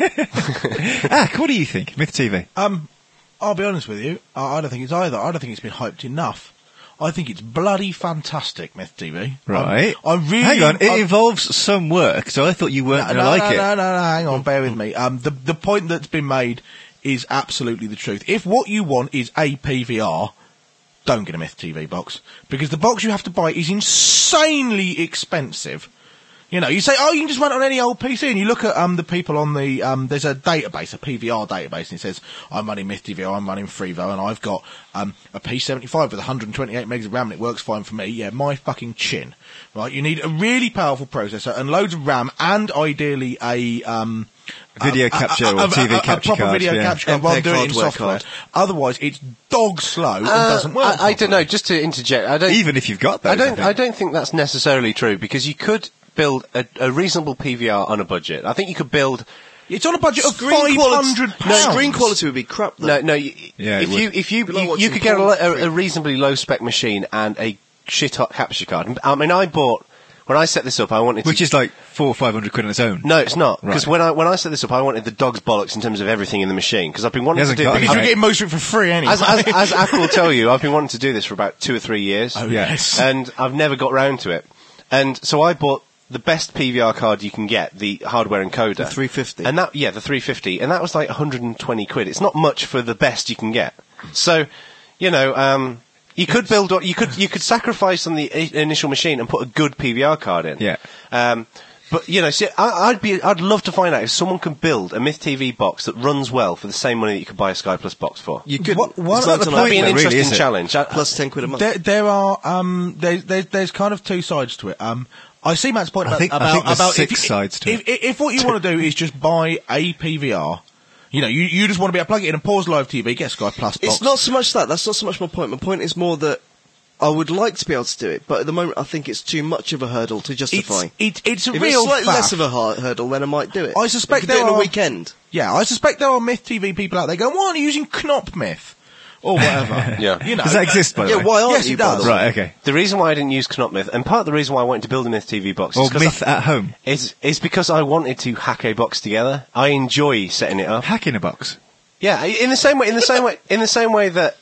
Ah, what do you think, Myth T V? Um, I'll be honest with you. I, I don't think it's either. I don't think it's been hyped enough. I think it's bloody fantastic, Myth T V. Right. I really. Hang on, it I'm- involves some work, so I thought you weren't no, going to no, like no, it. no, no, no, hang on, bear with me. Um, the the point that's been made is absolutely the truth. If what you want is a P V R, don't get a Myth T V box because the box you have to buy is insanely expensive. You know, you say, oh, you can just run it on any old P C, and you look at um the people on the um. There's a database, a P V R database, and it says I'm running Myth T V R, I'm running Frevo, and I've got um a P seventy-five with one hundred twenty-eight megs of RAM, and it works fine for me. Yeah, my fucking chin, right? You need a really powerful processor and loads of RAM, and ideally a um. Video a- capture a, or a, T V a, a capture proper card, video yeah. capture card, rather than MPEG doing it in hardware software. card. Otherwise, it's dog slow and Uh, doesn't work. I, I don't know. properly. Just to interject, I don't. Even if you've got those, I don't. think. I don't think that's necessarily true because you could build a, a reasonable P V R on a budget. I think you could build. It's on a budget of Screen five quality- hundred pounds. No, screen quality would be crap. Though. No, no. You, Yeah, it if would. you if you Be like you, you watching could get a, porn lo- for free. a, a reasonably low spec machine and a shit hot capture card. I mean, I bought when I set this up. I wanted to, Which is like four or five hundred quid on its own. no, it's not because Right. when I when I set this up, I wanted the dog's bollocks in terms of everything in the machine because I've been wanting He to hasn't do. got I've- any, Because you're mate. getting most of it for free anyway. as, as, as Apple will tell you, I've been wanting to do this for about two or three years. Oh, Yeah. yes. And I've never got round to it. And so I bought the best P V R card you can get, the hardware encoder. The three fifty. And that, yeah, the three fifty. And that was like one hundred twenty quid. It's not much for the best you can get. So, you know, um, you could build, you could, you could sacrifice on the i- initial machine and put a good P V R card in. Yeah. Um, but you know, see, I, I'd be, I'd love to find out if someone can build a Myth T V box that runs well for the same money that you could buy a Sky Plus box for. You could. What- what it's about not the to That'd be an Really, interesting is it? challenge. I- plus ten quid a month. There, there are um, there, there, there's kind of two sides to it. Um, I see Matt's point I about think- I about, think there's about six if, you- sides to if, if, if what you want to do is just buy a P V R, you know, you, you just want to be able to plug it in and pause live T V, get Sky Plus box. It's not so much that. That's not so much my point. My point is more that I would like to be able to do it, but at the moment I think it's too much of a hurdle to justify. It's, it, it's a if real it's slightly faff. less of a hard hurdle, then I might do it. I suspect I could do it there on a are- weekend. Yeah, I suspect there are Myth T V people out there going, why aren't you using Knop Myth? Or whatever. Yeah. You know, Does that exist, by the Yeah, way? why aren't Yes, you? it by does. the way? Right, okay. The reason why I didn't use Knopmyth, and part of the reason why I wanted to build a Myth T V box, Or is 'cause Myth I, at home. is, is because I wanted to hack a box together. I enjoy setting it up. Hack in a box. Yeah, in the same way, in the same way, in the same way that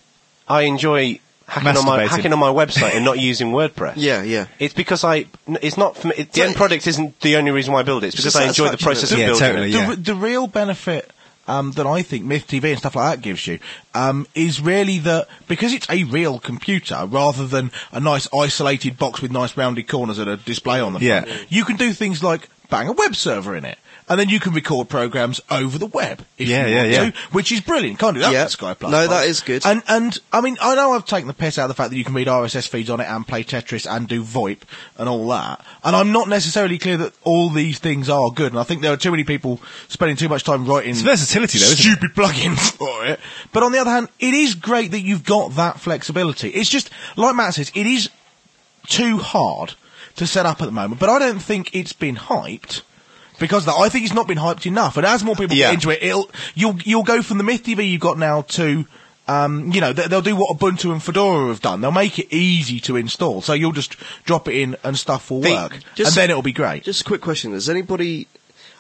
I enjoy hacking on my Masturbating. hacking on my website and not using WordPress. Yeah, yeah. It's because I. It's not. For me, it, the end product isn't the only reason why I build it. It's because just I enjoy the satisfaction, process of isn't it? building Yeah, totally, it. yeah. the, the real benefit um, that I think Myth T V and stuff like that gives you um, is really that because it's a real computer rather than a nice isolated box with nice rounded corners and a display on the front, Yeah. you can do things like bang a web server in it. And then you can record programs over the web if Yeah, you yeah, want yeah. to, which is brilliant. Can't do that Yeah. with Sky Plus. No, box. that is good. And and I mean, I know I've taken the piss out of the fact that you can read R S S feeds on it and play Tetris and do VoIP and all that. And I'm not necessarily clear that all these things are good. And I think there are too many people spending too much time writing It's versatility, though, isn't it? stupid plugins for it. But on the other hand, it is great that you've got that flexibility. It's just like Matt says, it is too hard to set up at the moment. But I don't think it's been hyped. Because of that, I think it's not been hyped enough, and as more people Yeah. get into it, it'll you'll you'll go from the Myth T V you've got now to, um, you know, they, they'll do what Ubuntu and Fedora have done. They'll make it easy to install, so you'll just drop it in and stuff will The- work, just- and then it'll be great. Just a quick question: Has anybody?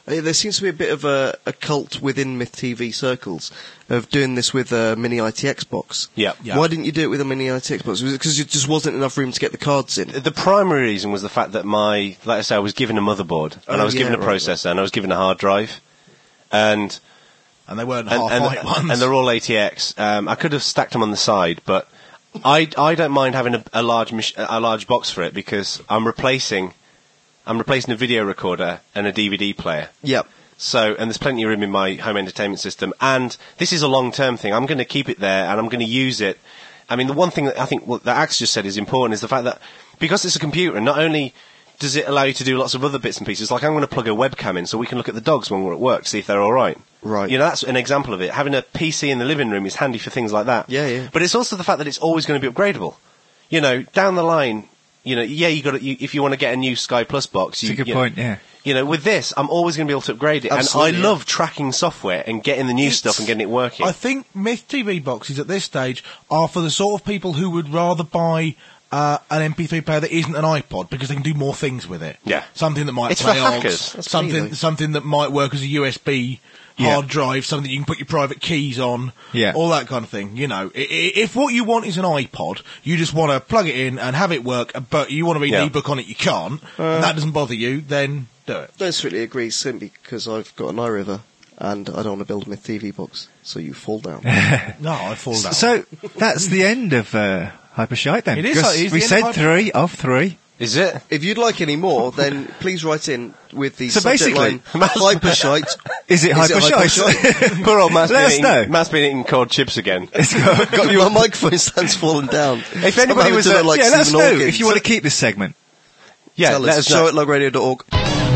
Uh, There seems to be a bit of a, a cult within Myth T V circles of doing this with a mini I T X box. Yeah. Yeah. Why didn't you do it with a mini I T X box? Was it because there just wasn't enough room to get the cards in? The primary reason was the fact that my, like I say, I was given a motherboard, and Oh, I was given yeah, a right, processor, and I was given a hard drive, and And they weren't and, half-height and, ones. and they're all A T X. Um, I could have stacked them on the side, but I, I don't mind having a, a large mach- a large box for it because I'm replacing I'm replacing a video recorder and a D V D player. Yep. So, and there's plenty of room in my home entertainment system. And this is a long-term thing. I'm going to keep it there, and I'm going to use it. I mean, the one thing that I think what that Axe just said is important is the fact that because it's a computer, not only does it allow you to do lots of other bits and pieces, like I'm going to plug a webcam in so we can look at the dogs when we're at work, see if they're all right. Right. You know, that's an example of it. Having a P C in the living room is handy for things like that. Yeah, yeah. But it's also the fact that it's always going to be upgradable. You know, down the line, you know, yeah, you got to, you, if you want to get a new Sky Plus box, you, That's a good you point, know, yeah. You know, with this, I'm always going to be able to upgrade it. Absolutely, and I yeah. love tracking software and getting the new It's- stuff and getting it working. I think Myth T V boxes at this stage are for the sort of people who would rather buy uh, an M P three player that isn't an iPod because they can do more things with it. Yeah. Something that might It's play for odds, hackers. That's something me, something that might work as a U S B Yeah. hard drive, something that you can put your private keys on, Yeah. all that kind of thing. You know, I- I- if what you want is an iPod, you just want to plug it in and have it work, but you want to read Yeah. an ebook on it, you can't, and that doesn't bother you, then do it. Don't strictly agree, simply because I've got an iRiver and I don't want to build a Myth T V box, so you fall down. No, I fall down. So that's the end of uh, Hypershite then. It is, 'Cause it is we the end said of Hyper- three of three. Is it? If you'd like any more, then please write in with the So subject basically- line Hypershite. Is it Is it Hypershite? Poor old Matt's Let been, us eating, know. Matt's been eating cold chips again. Got your microphone stands fallen down. If anybody I'm was having to a- look like yeah, let us Stephen know Hawking. if you want to keep this segment. Yeah, Tell let us. us know. Show at log radio dot org.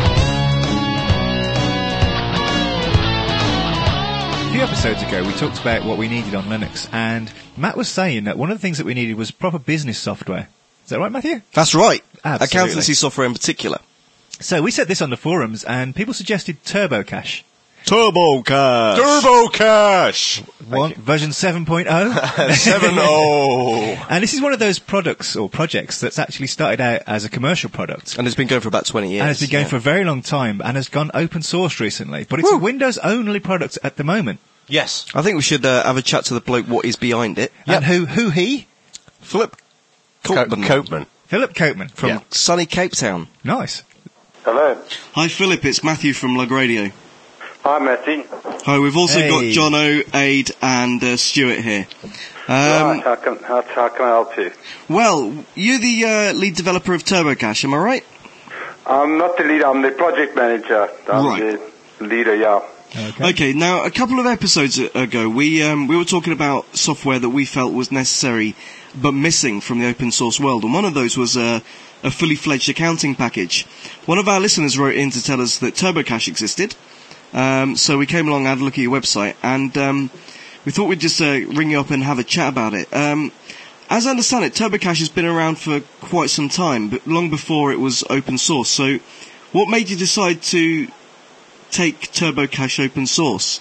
A few episodes ago, we talked about what we needed on Linux, and Matt was saying that one of the things that we needed was proper business software. Is that right, Matthew? That's right. Absolutely. Accountancy software in particular. So we said this on the forums, and people suggested TurboCache. Turbo Cash. Turbo Cash! One, version seven point oh. seven oh. And this is one of those products or projects that's actually started out as a commercial product. And it's been going for about twenty years. And it's been going yeah. for a very long time and has gone open source recently. But it's a Windows only product at the moment. Yes. I think we should uh, have a chat to the bloke what is behind it. And who who he? Philip Copeman Copeman. Philip Copeman. from Yeah. sunny Cape Town. Nice. Hello. Hi Philip, it's Matthew from Lug Radio. Hi, Matty. Hi, we've also Hey. got Jono, Aid and uh, Stuart here. Um, right, how can, how, how can I help you? Well, you're the uh, lead developer of TurboCache, am I right? I'm not the leader, I'm the project manager. I'm Right. the leader, yeah. Okay, now a couple of episodes a- ago, we um, we were talking about software that we felt was necessary but missing from the open source world, and one of those was uh, a fully fledged accounting package. One of our listeners wrote in to tell us that TurboCache existed, um, so we came along and had a look at your website, and um, we thought we'd just uh, ring you up and have a chat about it. Um, as I understand it, TurboCache has been around for quite some time, but long before it was open source. So, what made you decide to take TurboCache open source?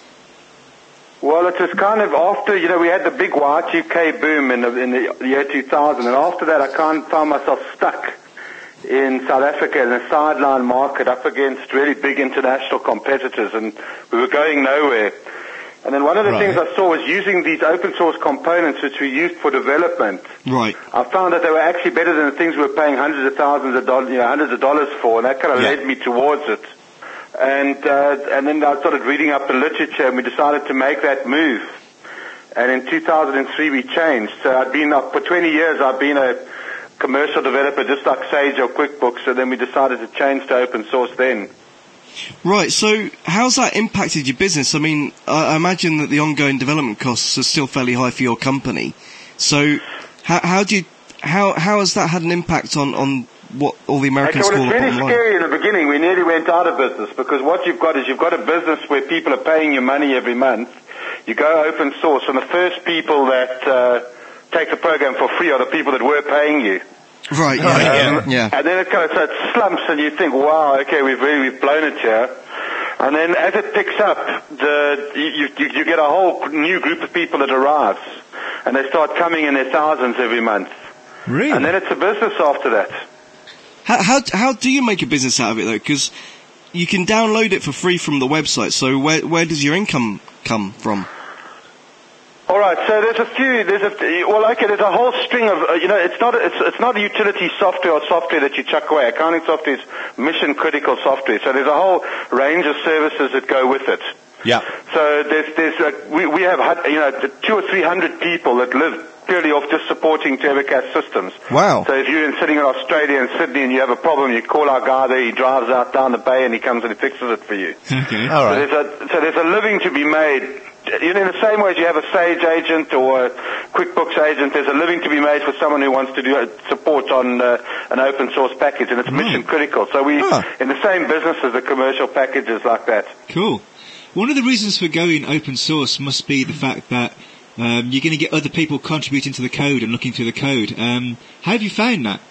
Well, it was kind of after, you know, we had the big Y two K boom in the, in the year two thousand, and after that I kind of found myself stuck in South Africa in a sideline market up against really big international competitors, and we were going nowhere. And then one of the Right. things I saw was using these open source components which we used for development. Right. I found that they were actually better than the things we were paying hundreds of thousands of dollars, you know, hundreds of dollars for, and that kind of Yeah. led me towards it. And uh, and then I started reading up the literature, and we decided to make that move. And in two thousand three, we changed. So I'd been up for twenty years. I've been a commercial developer, just like Sage or QuickBooks. So then we decided to change to open source. Then. Right, so how's that impacted your business? I mean, I I imagine that the ongoing development costs are still fairly high for your company. So how, how do you, how, how has that had an impact on, on what all the Americans Okay, well, call it's the really bottom line? scary in the beginning. We nearly went out of business because what you've got is you've got a business where people are paying you money every month. You go open source, and the first people that uh, take the program for free are the people that were paying you. Right, yeah, Um, yeah. And then it kind of so it slumps, and you think, "Wow, okay, we've really we've blown it here." And then as it picks up, the you, you you get a whole new group of people that arrives, and they start coming in their thousands every month. Really? And then it's a business after that. How, how how do you make a business out of it though? Because you can download it for free from the website. So where where does your income come from? All right, so there's a few. There's a well, okay. There's a whole string of uh, you know. It's not it's it's not utility software or software that you chuck away. Accounting software is mission critical software. So there's a whole range of services that go with it. Yeah. So there's there's uh, we we have had, you know two or three hundred people that live purely off just supporting TurboCast systems. Wow. So if you're in, sitting in Australia and Sydney and you have a problem, you call our guy there. He drives out down the bay and he comes and he fixes it for you. Okay. All right. So there's a so there's a living to be made. You know, in the same way as you have a Sage agent or a QuickBooks agent, there's a living to be made for someone who wants to do uh, support on uh, an open source package, and it's Right. mission critical. So we, Huh. in the same business as the commercial packages like that. Cool. One of the reasons for going open source must be the fact that um, you're going to get other people contributing to the code and looking through the code. Um, how have you found that?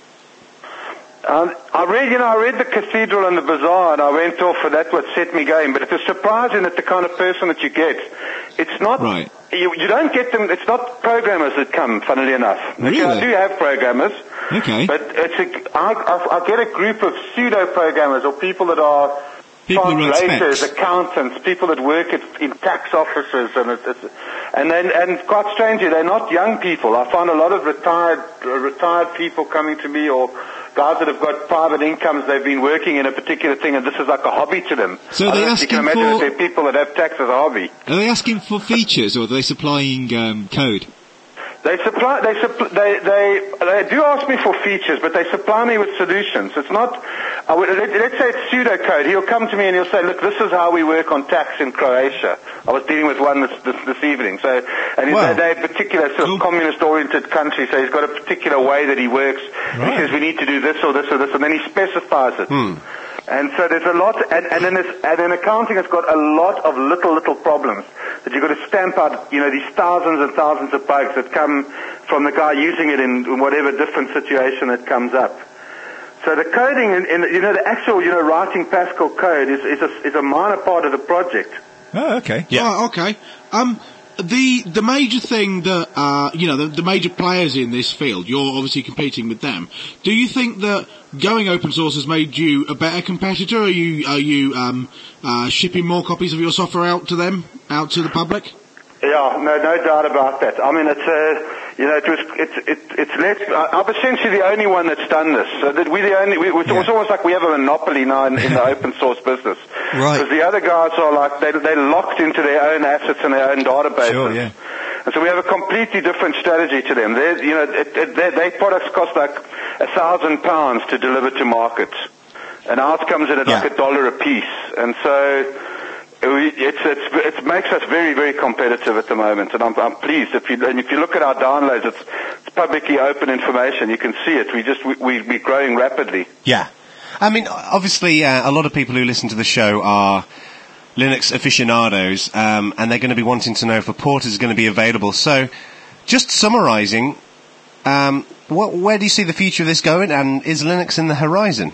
Um, I read, you know, I read the Cathedral and the Bazaar, and I went off, and that's what set me going. But it was surprising that the kind of person that you get, it's not, Right. you, you don't get them, it's not programmers that come, funnily enough. Really? I do have programmers, Okay. but it's a, I, I, I get a group of pseudo-programmers, or people that are People who write translators, specs. accountants, people that work at, in tax offices, and it's, it's, and then and quite strangely, they're not young people. I find a lot of retired uh, retired people coming to me, or guys that have got private incomes. They've been working in a particular thing, and this is like a hobby to them. So I they don't know if you can asking imagine for- that there are people that have tax as a hobby. Are they asking for features or are they supplying um, code? They supply, they, suppl- they, they, they do ask me for features, but they supply me with solutions. It's not, I would, let, let's say it's pseudocode. He'll come to me and he'll say, look, this is how we work on tax in Croatia. I was dealing with one this, this, this evening. So, and Wow. they're a particular sort of communist-oriented country, so he's got a particular way that he works. Right. He says, we need to do this or this or this, and then he specifies it. Hmm. And so there's a lot, and, and, then there's, and in accounting it's got a lot of little, little problems that you've got to stamp out, you know, these thousands and thousands of bugs that come from the guy using it in, in whatever different situation that comes up. So the coding, in, in, you know, the actual, you know, writing Pascal code is, is, a, is a minor part of the project. Oh, okay. Yeah. Oh, okay. Um, the the major thing that uh, you know, the, the major players in this field, you're obviously competing with them. Do you think that going open source has made you a better competitor? Are you are you um, uh, shipping more copies of your software out to them, out to the public? Yeah, no, no doubt about that. I mean, it's uh, you know, it was, it's, it, it's less. I- I'm essentially the only one that's done this. So that we the only. We, it's Yeah. almost like we have a monopoly now in, in the open source business. Right. Because the other guys are like they they're locked into their own assets and their own databases. Sure, yeah. And so we have a completely different strategy to them. They, you know, it, it, their, their products cost like a thousand pounds to deliver to market, and ours comes in at Yeah. like a dollar a piece. And so. We, it's, it's, it makes us very, very competitive at the moment, and I'm, I'm pleased. If you, and if you look at our downloads, it's, it's publicly open information. You can see it. We just we, we, we're growing rapidly. Yeah. I mean, obviously, uh, a lot of people who listen to the show are Linux aficionados, um, and they're going to be wanting to know if a port is going to be available. So, just summarising, um, what, where do you see the future of this going, and is Linux in the horizon?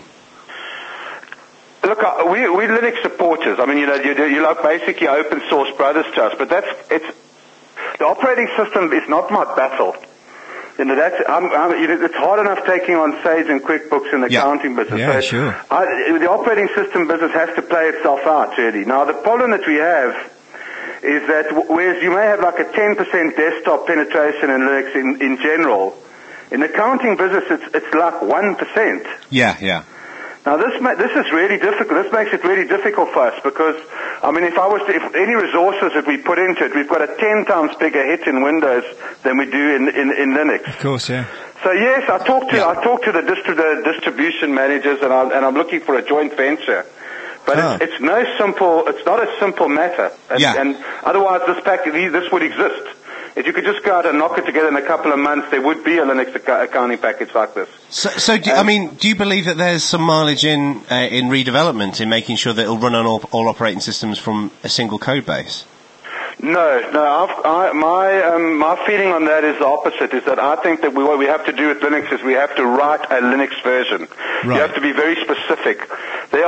Look, uh, we, we're Linux supporters. I mean, you know, you, you're like basically open source brothers to us, but that's, it's, the operating system is not my battle. You know, that's, I'm, I'm, you know, it's hard enough taking on Sage and QuickBooks in the Yeah. accounting business. Yeah, So sure. I, the operating system business has to play itself out, really. Now, the problem that we have is that w- whereas you may have like a ten percent desktop penetration in Linux in, in general, in the accounting business it's, it's like one percent. Yeah, yeah. Now this ma- this is really difficult. This makes it really difficult for us because, I mean, if I was to, if any resources that we put into it, we've got a ten times bigger hit in Windows than we do in in, in Linux. Of course, yeah. So yes, I talked to I talked to the, distri- the distribution managers, and I'm and I'm looking for a joint venture. But Ah. it's, it's no simple. It's not a simple matter. And, Yeah. and otherwise, this pack this would exist. If you could just go out and knock it together in a couple of months, there would be a Linux ac- accounting package like this. So, so do, I mean, do you believe that there's some mileage in uh, in redevelopment, in making sure that it'll run on all, all operating systems from a single code base? No, no. I've, I, my um, my feeling on that is the opposite. Is that I think that we, what we have to do with Linux is we have to write a Linux version. You Right. have to be very specific. There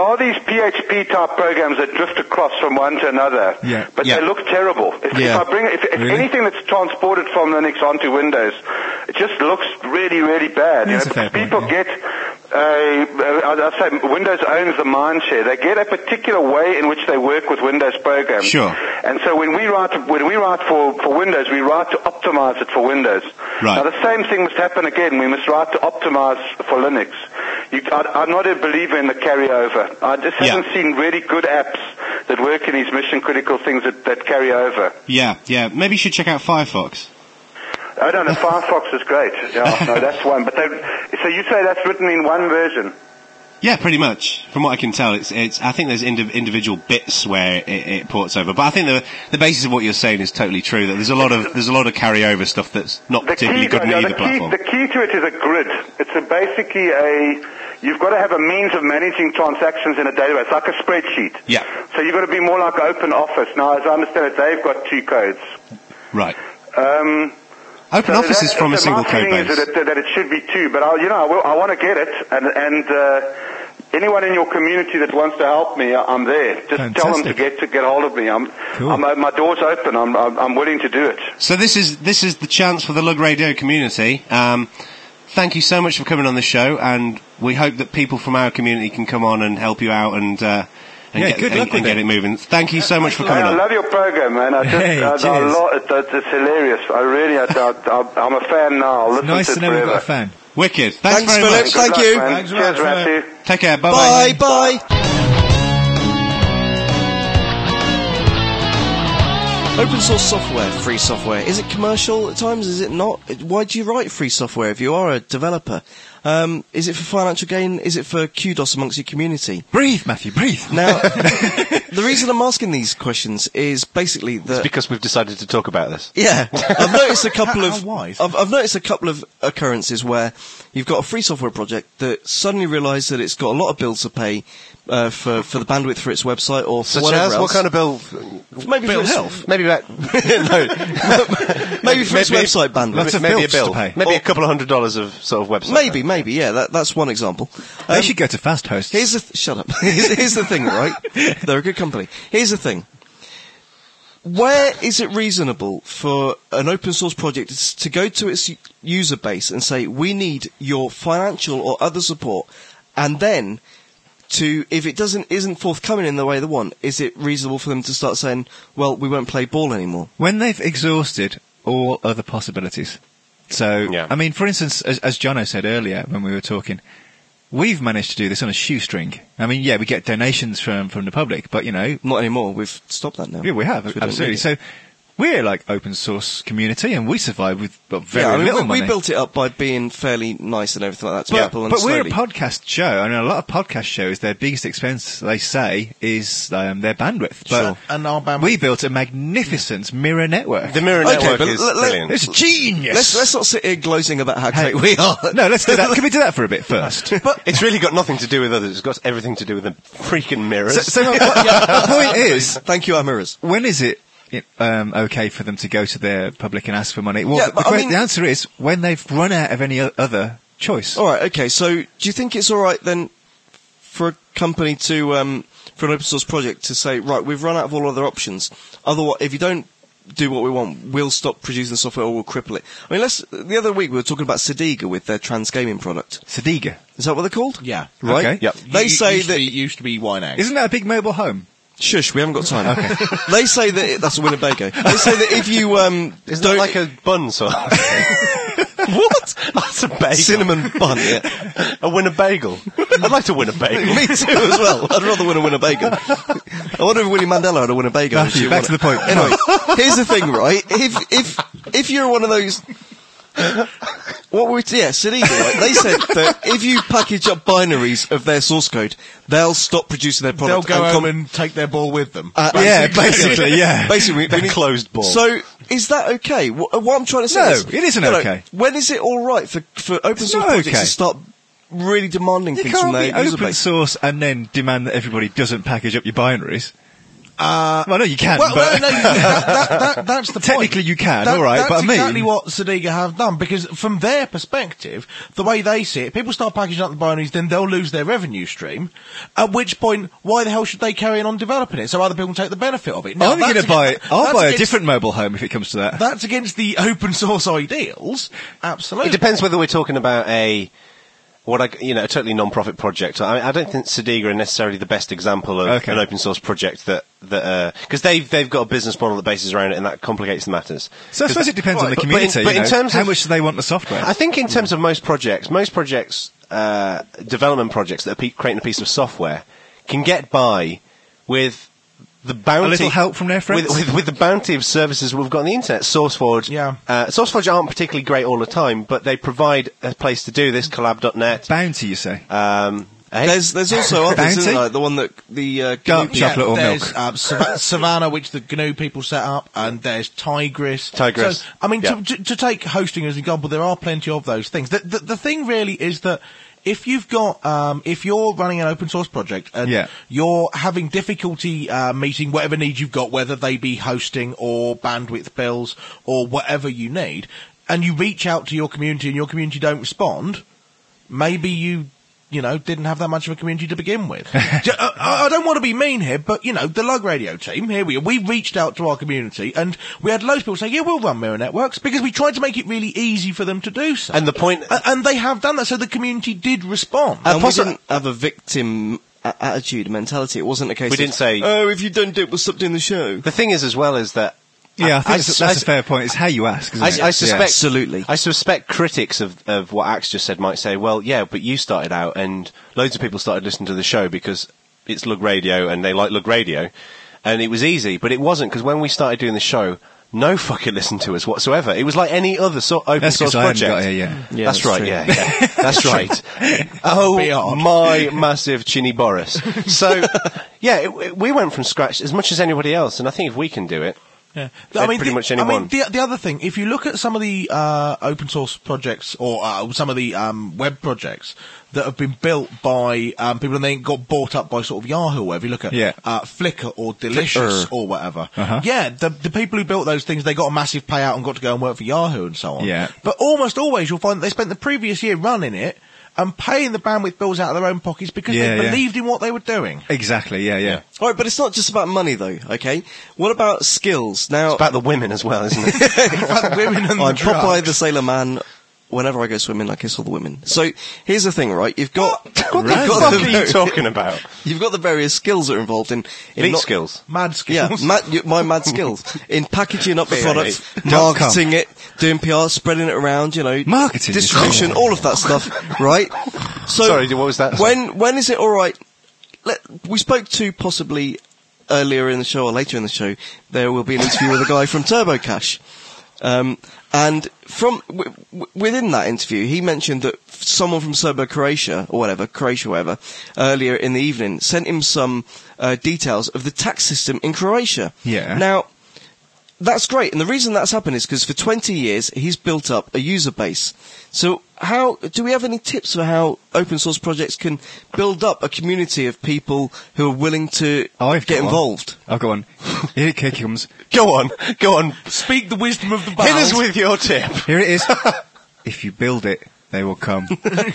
are these P H P type programs that drift across from one to another, Yeah. but Yeah. they look terrible. If, Yeah. if I bring, if, if Really? anything that's transported from Linux onto Windows, it just looks really, really bad. That's you a fair know, point, people yeah. get a, uh, I say Windows owns the mind share. They get a particular way in which they work with Windows programs. Sure. And so when we write, when we write for, for Windows, we write to optimize it for Windows. Right. Now the same thing must happen again. We must write to optimize for Linux. You, I, I'm not a believer in the carryover. I just Yeah. haven't seen really good apps that work in these mission critical things that, that carry over. Yeah, yeah. Maybe you should check out Firefox. I don't know, Firefox is great. Yeah, no, that's one. But they, so you say that's written in one version? Yeah, pretty much. From what I can tell, it's it's. I think there's indi- individual bits where it, it ports over, but I think the the basis of what you're saying is totally true. That there's a lot of there's a lot of carryover stuff that's not The particularly key, good in no, either the, key, platform. the key to it is a grid. It's a basically a, you've got to have a means of managing transactions in a database, like a spreadsheet. Yeah. So you've got to be more like Open Office. Now, as I understand it, they've got two codes. Right. Um, Open so Office that- is from a so single my code feeling base. is that it, that it should be two, but I, you know, I, will, I want to get it, and, and uh, anyone in your community that wants to help me, I'm there. Just tell them to Fantastic. get to get hold of me. I'm, Cool. I'm uh, my door's open. I'm, I'm, I'm willing to do it. So this is this is the chance for the Lug Radio community. Um, thank you so much for coming on the show, and we hope that people from our community can come on and help you out and uh, and, Yeah, get, good and, luck with and get it. it moving. Thank you so much for Hey, coming I on. love your program, man. I just, Hey, I, I cheers. lo- it, it's hilarious. I really, I, I, I'm a fan now. I'll listen Nice to to it know we've forever. got a fan. Wicked. Thanks, Thanks, very Philip. much. Thank Good you. luck, man. Thanks a Cheers, lot, Matthew. Take care. Bye Bye, bye. bye. Open source software, free software. Is it commercial at times? Is it not? Why do you write free software if you are a developer? Um, is it for financial gain? Is it for kudos amongst your community? Breathe, Matthew, breathe. Now, the reason I'm asking these questions is basically that Because we've decided to talk about this. yeah, I've noticed a couple How- of how wise. I've, I've noticed a couple of occurrences where you've got a free software project that suddenly realise that it's got a lot of bills to pay uh, for for the bandwidth for its website or for Such whatever as else. what kind of bill? maybe Bill for its- health. Maybe about no, maybe for its Maybe- website bandwidth. Lots of maybe a bills to bill. pay. Maybe Or- a couple of hundred dollars of sort of website. Maybe, maybe, yeah. That, that's one example. They Um, should go to Fast Hosts. Here's the th- shut up. here's, here's the thing, right? They're a good company. Here's the thing. Where is it reasonable for an open source project to to go to its u- user base and say, we need your financial or other support, and then to, if it doesn't, isn't forthcoming in the way they want, is it reasonable for them to start saying, well, we won't play ball anymore? When they've exhausted all other possibilities. So, Yeah. I mean, for instance, as, as Jono said earlier when we were talking, we've managed to do this on a shoestring. I mean, yeah, we get donations from, from the public, but, you know, Not anymore. We've stopped that now. yeah, we have, We don't absolutely. need it. So, we're like open source community, and we survive with well, very yeah, I mean, little we, money. we built it up by being fairly nice and everything like that to But, people. And but we're a slowly- podcast show. I mean, a lot of podcast shows, their biggest expense, they say, is um, their bandwidth. But Sure. And our bandwidth. we built a magnificent mirror network. The mirror Okay, network but is let- let- brilliant. It's genius. Let's let's not sit here glozing about how Hey. great we are. No, let's do that. Can we do that for a bit first? But it's really got nothing to do with others. It's got everything to do with the freaking mirrors. So, so my, my point is, Thank you, our mirrors. when is it um, okay for them to go to their public and ask for money? Well, Yeah, the, but I que- mean- the answer is when they've run out of any o- other choice. All right, okay. So, do you think it's all right then for a company to, um, for an open source project to say, right, we've run out of all other options. Otherwise, if you don't do what we want, we'll stop producing software or we'll cripple it. I mean, let's. The other week we were talking about Sediga with their trans gaming product. Sediga. Is that what they're called? Yeah. Right. Okay. Yep. They U- say used that. to be, used to be Wynag. Isn't that a big mobile home? Shush, we haven't got time. Okay. They say that it, that's a Winnebago. They say that if you um, Isn't don't that like a bun sort of? what That's a bagel. cinnamon bun, yeah. A Winnebagel. I'd like to win a bagel. Me too, as well. I'd rather win a Winnebago. I wonder if Willie Mandela had a Winnebago. Matthew, She back won to it. the point. Anyway, here's the thing, right? If if if you're one of those, what were yeah, Sediga, right? They said that if you package up binaries of their source code, they'll stop producing their They'll product. go and home com- and take their ball with them. uh, Yeah, basically, yeah. Basically, we, we They're need- closed ball. So, is that okay? What, what I'm trying to say No, is... it isn't you know, okay. When is it alright for, for open It's source not projects okay. to start really demanding You things from can't their be user open base? source and then demand that everybody doesn't package up your binaries. Uh, well, no, you can. well, but well, no, that, that, that, that's the Technically point. you can, That- all right, that's but I mean- exactly what Sadiga have done, because from their perspective, the way they see it, people start packaging up the binaries, then they'll lose their revenue stream, at which point, why the hell should they carry on developing it so other people can take the benefit of it? Now, I'm that's going to buy. against- I'll that's buy a against- different mobile home if it comes to that. That's against the open source ideals, absolutely. It depends whether we're talking about a what I you know a totally non-profit project. I, I don't think Sadiga are necessarily the best example of Okay. an open source project that that because they've they've got a business model that bases around it, and that complicates the matters. So I suppose it depends on the But- but in- community. but you in know, terms how of- much do they want the software? I think in terms of most projects, most projects, uh, development projects that are pe- creating a piece of software can get by with the bounty, A little help from their friends? with, with, with the bounty of services we've got on the internet. SourceForge, Yeah. uh, SourceForge aren't particularly great all the time, but they provide a place to do this. Collab dot net. Bounty, you say? Um, eh? There's there's also others, Bounty? isn't there? The one that the uh, Dark Gnu- chocolate or there's, milk? Uh, Sav- Savannah, which the G N U people set up, and there's Tigris. Tigris, So, I mean, yeah. to, to, to take hosting as an example, there are plenty of those things. The, the, the thing really is that if you've got, um, if you're running an open source project and Yeah. you're having difficulty uh, meeting whatever needs you've got, whether they be hosting or bandwidth bills or whatever you need, and you reach out to your community and your community don't respond, maybe you, you know, didn't have that much of a community to begin with. J- uh, I I don't want to be mean here, but, you know, the Lug Radio team, here we are, we reached out to our community and we had loads of people say, yeah, we'll run mirror networks, because we tried to make it really easy for them to do so. And the point- A- and they have done that, so the community did respond. and we possi- didn't have a victim a- attitude, mentality. It wasn't a case. We of, didn't say- "Oh, if you don't do it, we'll stop doing the show." The thing is, as well, is that Yeah, I think that's, I- that's I- a fair point. It's how you ask, isn't I, it? I suspect, absolutely. I suspect critics of, of what Axe just said might say, well, yeah, but you started out and loads of people started listening to the show because it's Lug Radio and they like Lug Radio. And it was easy, but it wasn't, because when we started doing the show, no fucker listened to us whatsoever. It was like any other so- open That's source 'cause I hadn't project. got here yet. Yeah, that's, that's right, true. yeah, yeah. That's right. Oh, Beyond. my massive chinny Boris. So, yeah, it, it- we went from scratch as much as anybody else, and I think if we can do it, Yeah. They're pretty the, much I anyone. mean, the, the other thing, if you look at some of the uh, open source projects or uh, some of the um, web projects that have been built by um, people and then got bought up by sort of Yahoo or whatever, you look at Yeah. uh, Flickr or Delicious Flickr. or whatever. Uh-huh. Yeah, the, the people who built those things, they got a massive payout and got to go and work for Yahoo and so on. Yeah. But almost always you'll find that they spent the previous year running it and paying the bandwidth bills out of their own pockets because Yeah, they yeah. believed in what they were doing. Exactly, yeah, yeah. All right, but it's not just about money, though. Okay, what about skills? Now, it's about the women as well, isn't it? About women and the I'm Popeye drugs. the Sailor Man. Whenever I go swimming, I kiss all the women. So here's the thing, right? You've got what the you've got fuck the are you very- talking about? You've got the various skills that are involved in, in Beat not- skills. Mad Yeah, skills. mad, y- my mad skills in packaging up the Yeah, product, mate. Dot com. marketing it, doing P R, spreading it around. You know, Marketing is distribution, all of that stuff, right? So, Sorry, what was that? when when is it all right? Let, we spoke to possibly earlier in the show or later in the show. There will be an interview with a guy from TurboCash. Um, and from w- w- within that interview, he mentioned that someone from Serbo Croatia or whatever, Croatia, whatever, earlier in the evening sent him some uh, details of the tax system in Croatia. Yeah. Now, that's great, and the reason that's happened is because for twenty years he's built up a user base. So, how do we have any tips for how open source projects can build up a community of people who are willing to I've get got one. involved? I'll go on. Here it comes. Go on, go on. Speak the wisdom of the Hit bowels. us with your tip. Here it is. If you build it, they will come.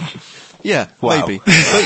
Yeah, Wow. maybe.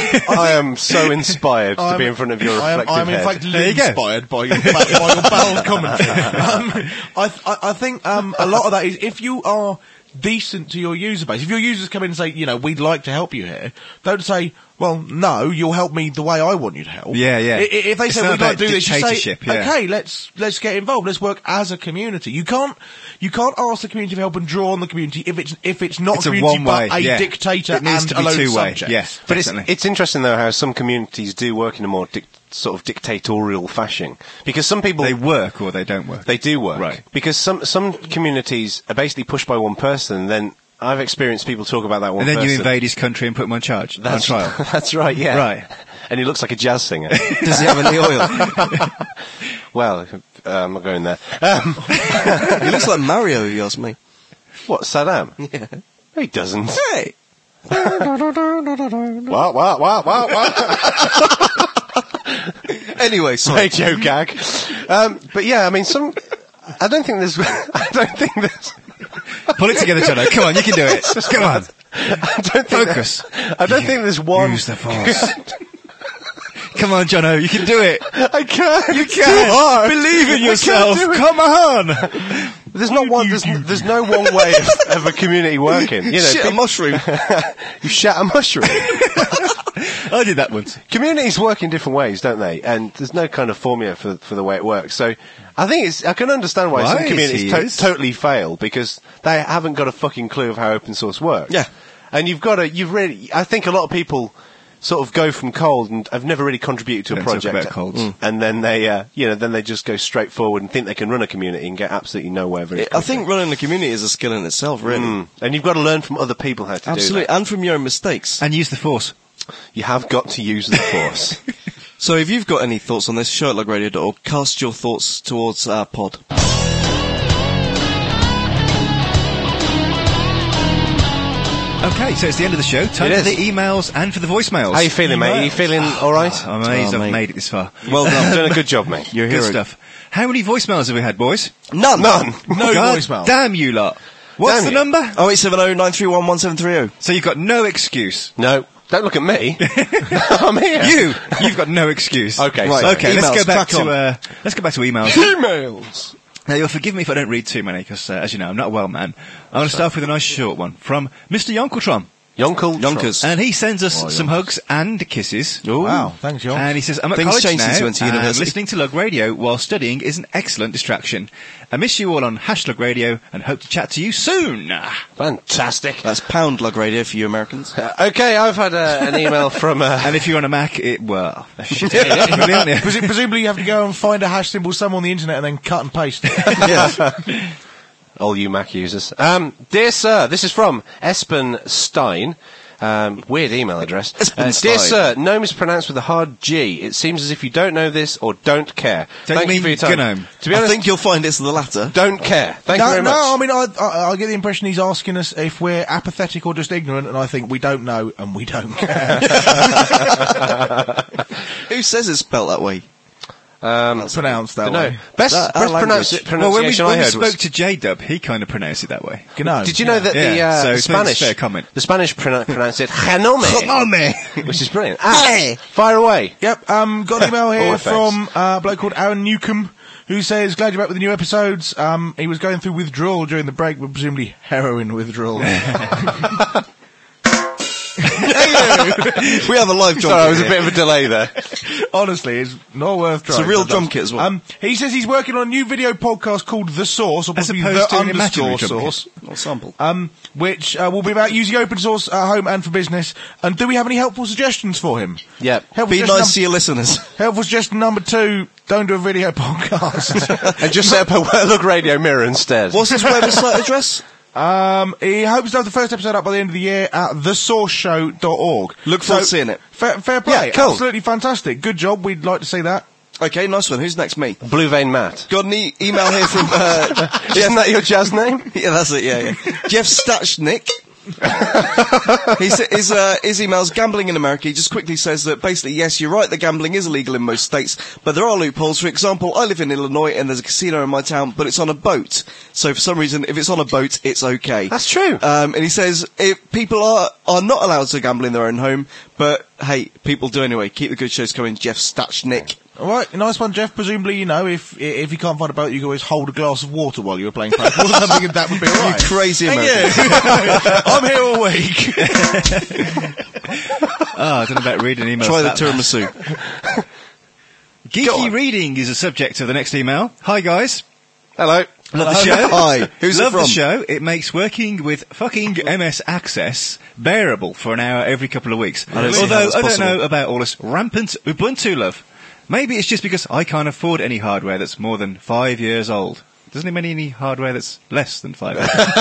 I am so inspired to I'm- be in front of your I am, reflective I'm in head. fact There you go. inspired by your, ba- by your bowel commentary. Um, I, th- I, I think um, a lot of that is if you are decent to your user base. If your users come in and say, you know, we'd like to help you here, don't say, well, no, you'll help me the way I want you to help. Yeah, yeah. I- i- If they It's say not we'd like to about do this, you say, dictatorship, yeah. okay, let's let's get involved. Let's work as a community. You can't you can't ask the community for help and draw on the community if it's if it's not It's a a community one-way, but a yeah. dictator It needs and to a be load of two-way, subjects. yes. But it's, Definitely. it's interesting, though, how some communities do work in a more dic- sort of dictatorial fashion. Because some people... They work or they don't work. They do work. Right. Because some some communities are basically pushed by one person, and then I've experienced people talk about that one And then person. you invade his country and put him on charge. That's, on trial. that's right, yeah. Right. And he looks like a jazz singer. Does he have any oil? Well, uh, I'm not going there. Um, He looks like Mario, if you ask me. what, Saddam? Yeah. No, he doesn't. Hey! What, what, what, what, what? Anyway, sorry. Radio gag. Um, but yeah, I mean, some. I don't think there's. I don't think there's. Pull it together, Jono. Come on, you can do it. Come on. I don't think Focus. That, I don't You think there's one. Use the force. Come on, Jono, you can do it. I can't. You can. Believe in yourself. Come on. There's not one. There's, there's no one way of, of a community working. You know, Shit a people- mushroom. you shat a mushroom. I did that once. Communities work in different ways, don't they? And there's no kind of formula for for the way it works. So I think it's. I can understand why some Right, communities he to- is. totally fail because they haven't got a fucking clue of how open source works. Yeah. And you've got to. You've really. I think a lot of people sort of go from cold and have never really contributed to a Don't talk project. about colds. Mm. And then they, uh, you know, then they just go straight forward and think they can run a community and get absolutely nowhere very I quickly. think running a community is a skill in itself, really. Mm. And you've got to learn from other people how to Absolutely, do that. and from your own mistakes. And use the force. You have got to use the force. So if you've got any thoughts on this, show at log radio dot org, cast your thoughts towards our pod. Okay, so it's the end of the show. Time It for is. the emails and for the voicemails. How you feeling, mate? Are you feeling all right? I'm amazed Oh, I've mate. made it this far. Well done. Doing a good job, mate. You're a Good hero. stuff. How many voicemails have we had, boys? None. None. No God voicemail. Damn you lot. What's Damn the you. number? Oh eight seven oh nine three one one seven three oh. So you've got no excuse. No, don't look at me. I'm here. You, you've got no excuse. Okay, Right. sorry. Okay, let's Emails, go back crack on. to uh, let's go back to emails. Emails. Now you'll forgive me if I don't read too many because, uh, as you know, I'm not a well man. I'm going to start with a nice short one from Mister Yonkeltron, Yonkel. Yonkers. and he sends us some hugs and kisses. Wow, thanks, John. And he says, I'm at Things college changed now, since you went to and university. listening to Lug Radio while studying is an excellent distraction. I miss you all on Hashlug Radio and hope to chat to you soon. Fantastic. That's pound log radio for you Americans. Uh, okay, I've had uh, an email from. Uh, And if you're on a Mac, it, well, shit, really, aren't you? Presu- Presumably you have to go and find a hash symbol somewhere on the internet and then cut and paste it. Yeah. all you Mac users. Um, dear sir, this is from Espen Stein. Um, weird email address. Espen Uh, Stein. dear sir, gnome is pronounced with a hard G. It seems as if you don't know this or don't care. Don't Thank mean you for your time. gnome. To be I honest, think you'll find it's the latter. don't care. Thank no, you very no, much. I mean, I, I, I get the impression he's asking us if we're apathetic or just ignorant, and I think we don't know and we don't care. Who says it's spelt that way? Um, It's pronounced that no, way. best, That- best our pronounce- language. Well, when we, pronunciation when I we heard spoke was. to J-Dub, he kind of pronounced it that way. Gnome. Did you know that the, Yeah, uh, so the it's fair- it's Spanish fair comment. the Spanish pronoun- pronounce it genome, which is brilliant. Ah, Hey. fire away. Yep, um, got an email here All from uh, a bloke called Aaron Newcomb, who says, glad you're back with the new episodes. Um, he was going through withdrawal during the break, but presumably heroin withdrawal. We have a live drum Sorry, kit there was a here. bit of a delay there. Honestly, it's not worth trying. It's a real sometimes. drum kit as well. Um, he says he's working on a new video podcast called The Source, or As possibly opposed The to an imaginary Underscore drum kit. Source. Or sample. Um, which uh, will be about using open source at home and for business. And do we have any helpful suggestions for him? Yeah. Helpful Be suggestion nice to your listeners. num- helpful suggestion number two, don't do a video podcast. And just set up a look radio mirror instead. What's his website address? um, he hopes to have the first episode up by the end of the year at the source show dot org. Look forward to seeing it. Fair, fair play. Yeah, cool. Absolutely fantastic. Good job. We'd like to see that. Okay, nice one. Who's next? Me. Blue Vein Matt. Got an e- email here from uh, Isn't that your jazz name? yeah, that's it. Yeah, yeah. Jeff Stachnik. He's, his, uh, his email's gambling in America. He just quickly says that basically, yes, you're right, that gambling is illegal in most states, but there are loopholes. For example, I live in Illinois and there's a casino in my town, but it's on a boat. So for some reason, if it's on a boat, it's okay. That's true. Um, and he says if people are, are not allowed to gamble in their own home, but hey, people do anyway. Keep the good shows coming, Jeff Stachnik. All right, nice one, Jeff. Presumably, you know, if if you can't find a boat, you can always hold a glass of water while you were playing poker or something, and that would be all right. You crazy Thank American. you. I'm here all week. Oh, I don't know about reading emails. Try the that much. tiramisu. Geeky reading is the subject of the next email. Hi guys. Hello. Love the show. Hi. Who's it Love the from? show. It makes working with fucking M S Access bearable for an hour every couple of weeks. I don't see how Although that's I don't possible. know about all this rampant Ubuntu love. Maybe it's just because I can't afford any hardware that's more than five years old. Doesn't he mean any hardware that's less than five years old?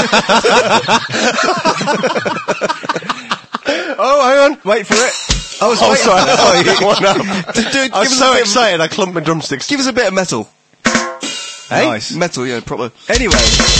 Oh, hang on. Wait for it. I was oh, sorry. I thought you one up. Dude, I was give us so a bit of- excited I clumped my drumsticks. Give us a bit of metal. Hey? Nice. Metal, yeah, proper. Anyway,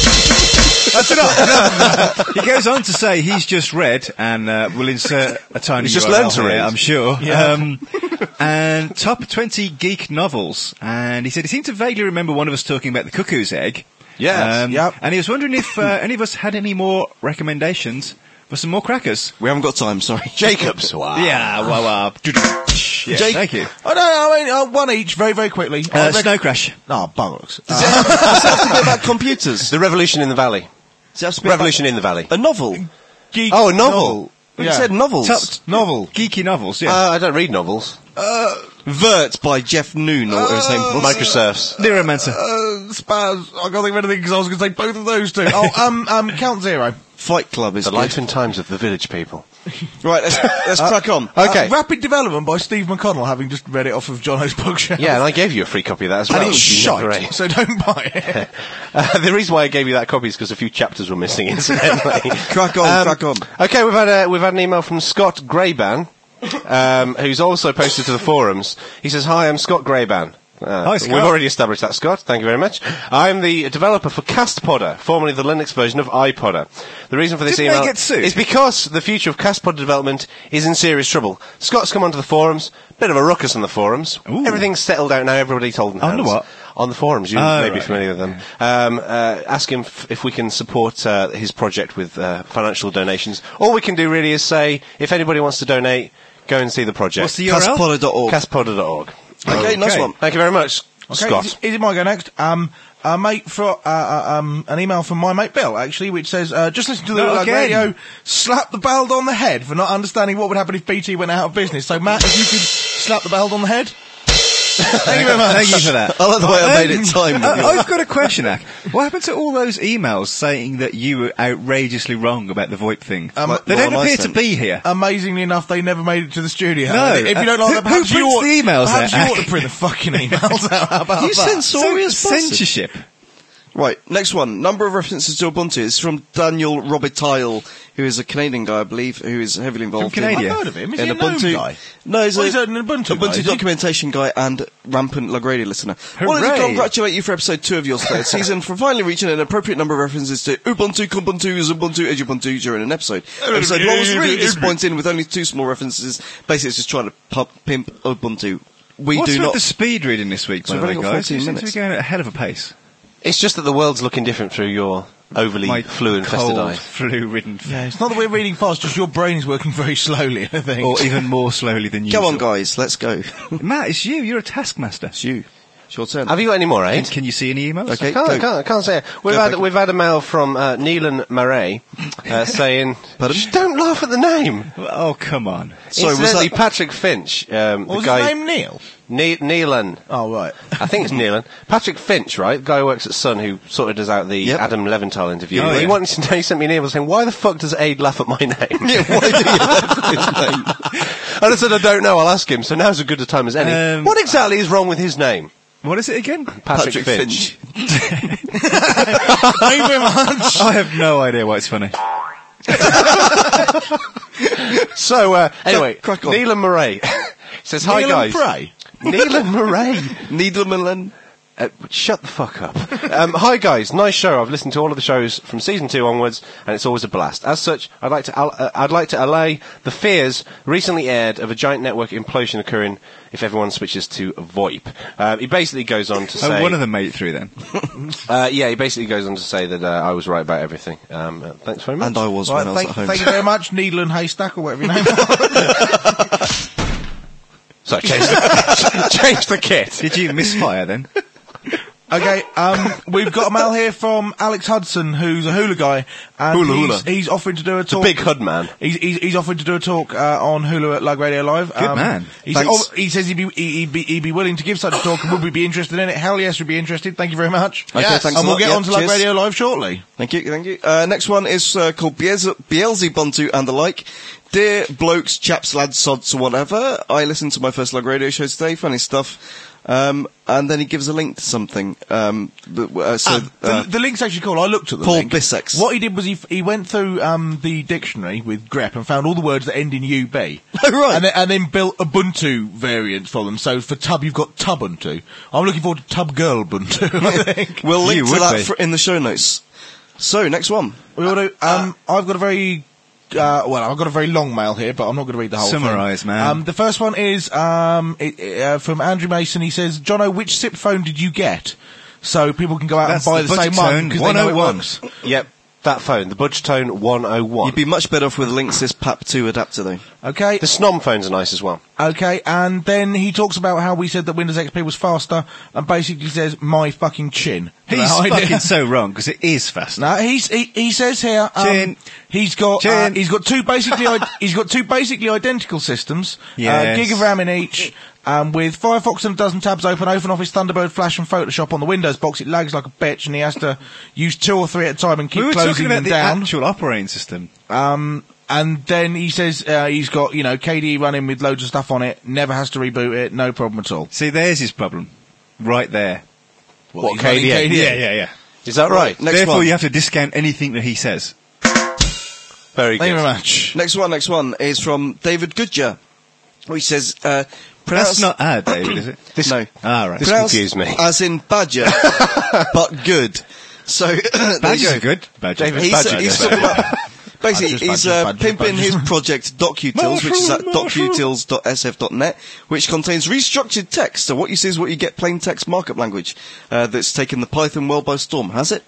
that's enough. enough of that. He goes on to say he's just read, and uh, we'll insert a tiny He's just U R L learned to here, read. I'm sure. Yeah. Um, and top twenty geek novels. And he said he seemed to vaguely remember one of us talking about the cuckoo's egg. Yes. Um, Yep. And he was wondering if uh, any of us had any more recommendations for some more crackers. We haven't got time, sorry. Jacobs. Wow. Yeah, well, uh, yeah, Jake- thank you. I don't know, I mean, uh, one each, very, very quickly. I Uh, rec- Snow Crash. Oh, bollocks. Does it have to be about computers? The Revolution in the Valley. Does it have to be Revolution in the Valley. about a novel? Geek Oh, a novel. You Yeah. said novels. Top novel. geeky novels, yeah. Uh, I don't read novels. Vert by Jeff Noon, or whatever his name was. Microsurfs. Neuromancer. Uh, Spaz. I can't think of anything because I was going to say both of those two. Oh, um, um, Count Zero. Fight Club is The good. life and times of the village people. Right, let's, let's crack on. Okay. Uh, Rapid Development by Steve McConnell, having just read it off of Jono's bookshelf. Yeah, and I gave you a free copy of that as well. And it's which you never shite, ate. so don't buy it. Uh, the reason why I gave you that copy is because a few chapters were missing, incidentally. Crack on, Um, crack on. Okay, we've had a, we've had an email from Scott Grayban, um, who's also posted to the forums. He says, "Hi, I'm Scott Grayban." Uh, Hi, Scott. We've already established that, Scott. Thank you very much. I'm the developer for CastPodder, formerly the Linux version of iPodder. The reason for this Didn't they email get sued? is because the future of CastPodder development is in serious trouble. Scott's come onto the forums, bit of a ruckus on the forums. Ooh. Everything's settled out now, everybody's holding hands. On the what? On the forums, you Oh, may be right, familiar with them. Um, uh, ask him f- if we can support uh, his project with uh, financial donations. All we can do really is say, if anybody wants to donate, go and see the project. What's the U R L? Castpodder dot org. Castpodder dot org. Okay, nice one. Thank you very much, Okay, Scott. Is, is it my go next? Um, a mate for uh, uh, um, an email from my mate Bill, actually, which says, uh, "Just listen to the Not uh, again. radio. Slap the bald on the head for not understanding what would happen if B T went out of business." So, Matt, if you could slap the bald on the head. Thank you very much. Thank you for that. I like the way I made Um, it time. uh, I've got a question, Ak. What happened to all those emails saying that you were outrageously wrong about the VoIP thing? Um, they what don't am I appear to saying? be here. Amazingly enough, they never made it to the studio. No, If you don't uh, like who- that, perhaps who you prints ought, the emails perhaps out? you ought to print the fucking emails out. How about You that? censorious bastard. censorship. Right, next one. Number of references to Ubuntu. It's from Daniel Robitaille, who is a Canadian guy, I believe, who is heavily involved From in, Canada? I've heard of him. Is in he a gnome Ubuntu. guy? No, he's, Oh, a, he's an Ubuntu guy, is he? documentation guy and rampant Lagrady listener. I wanted to Hooray. congratulate you for episode two of your third season for finally reaching an appropriate number of references to Ubuntu, Kubuntu, Ubuntu, Edubuntu during an episode. Episode one was really disappointing with only two small references. Basically, it's just trying to pump, pimp Ubuntu. We What's do with not. the speed reading this week, So by the we've way, only got guys? You fourteen seem to be minutes. going at a hell of a pace. It's just that the world's looking different through your overly My flu-infested cold, eye. flu-ridden, f- Yeah, it's not that we're reading fast, just your brain is working very slowly, I think. or even more slowly than you. Go on, guys, let's go. Matt, it's you. You're a taskmaster. It's you. It's your turn. Have you got any more, eh? Can, can you see any emails? Okay. I can't, go. I can't, I can't say it. We've Go had back. we've had a mail from uh, Neelan Murray uh, saying, Pardon? "Shh, don't laugh at the name." Oh, come on. Sorry, was Incidentally, that- Patrick Finch, um, What was the guy his name, Neil? Ne- Neelan. Oh, right. I think it's Neelan. Patrick Finch, right? The guy who works at Sun, who sort of does out the Yep. Adam Leventhal interview. Oh, he yeah. wanted to know, he sent me an email saying, "Why the fuck does Aid laugh at my name?" Yeah, why do you laugh at his name? And I said, "I don't know. I'll ask him." So now's as good a time as any. Um, what exactly is wrong with his name? What is it again? Patrick, Patrick Finch. Thank you very much. I have no idea why it's funny. So uh, anyway, crack on. Neelan Murray says, "Hi Neil guys." and Prey. Neelan Murray. Needleman. Uh, shut the fuck up. Um, hi guys, nice show. I've listened to all of the shows from season two onwards, and it's always a blast. As such, I'd like to al- uh, I'd like to allay the fears recently aired of a giant network implosion occurring if everyone switches to VoIP. Uh, he basically goes on to Oh, say, one of them made it through then. uh, yeah, he basically goes on to say that uh, I was right about everything. Um, uh, thanks very much. And I was Right, when I was thank, at home. thank you very much, Needle and Haystack, or whatever your name was. So change the, change the kit. Did you misfire then? Okay, um, we've got a mail here from Alex Hudson, who's a hula guy, and Hula he's, hula. he's offering to do a The talk. big hood man. He's, he's, he's offering to do a talk uh, on Hulu at Lug Radio Live. Good man. He, said, Thanks. oh, he says he'd be, he'd, be, he'd be willing to give such a talk, and would we be interested in it? Hell yes, we'd be interested. Thank you very much. Okay, thanks and a we'll lot. get Yeah, on to Lug cheers. Radio Live shortly. Thank you, thank you. Uh, next one is uh, called Beelze- Beelzebuntu and the Like. Dear blokes, chaps, lads, sods, or whatever, I listened to my first log radio show today, funny stuff. Um, and then he gives a link to something. Um, but, uh, so, Ah, the, uh, the link's actually cool. I looked at the Paul link. Bissex. What he did was he f- he went through um, the dictionary with grep and found all the words that end in U B. Oh, right. And then, and then built Ubuntu variants for them. So for Tub, you've got Tubuntu. I'm looking forward to Tub Girl Ubuntu, I think. we'll link You to would that be. for, in the show notes. So, next one. We ought to, um, I've got a very, uh, well, I've got a very long mail here, but I'm not going to read the whole Summarise, thing. man. Um, the first one is um, it, uh, from Andrew Mason. He says, Jono, which SIP phone did you get? So people can go out That's and buy the the, same one Budgetone because they know it one oh one. works. Yep, that phone, the Budgetone one oh one. You'd be much better off with a Linksys P A P two adapter, though. Okay, The Snom phones are nice as well. okay, and then he talks about how we said that Windows X P was faster, and basically says, my fucking chin. He's Right? fucking so wrong, because it is fast. No, he's he, he says here um, Chin. he's got uh, Chin. he's got two basically I- he's got two basically identical systems, Yes. uh, gig of RAM in each, um, with Firefox and a dozen tabs open, OpenOffice, Thunderbird, Flash, and Photoshop on the Windows box. It lags like a bitch, and he has to use two or three at a time and keep We were closing talking about them the down. actual operating system. Um, and then he says uh, he's got you know K D E running with loads of stuff on it, never has to reboot it, no problem at all. See, there's his problem. Right there. What, K D E? Yeah, yeah, yeah. Is that right? Next Therefore, one. you have to discount anything that he says. Very Thank you good. very much. Next one, next one is from David Goodyear, which says, uh, pronounce... That's not our David, is it? This, No. Ah, right. This Pronounced confused me. As in badger, but good. So, there you Badgers go. are good. Badgers. David He's, Badger. he's talking about... Basically, Badgers, he's badgers, uh, badgers, pimping badgers. his project DocuTils, which is at Mushroom, mushroom. docutils dot s f dot net, which contains restructured text. So what you see is what you get, plain text markup language, uh, that's taken the Python world by storm. Has it?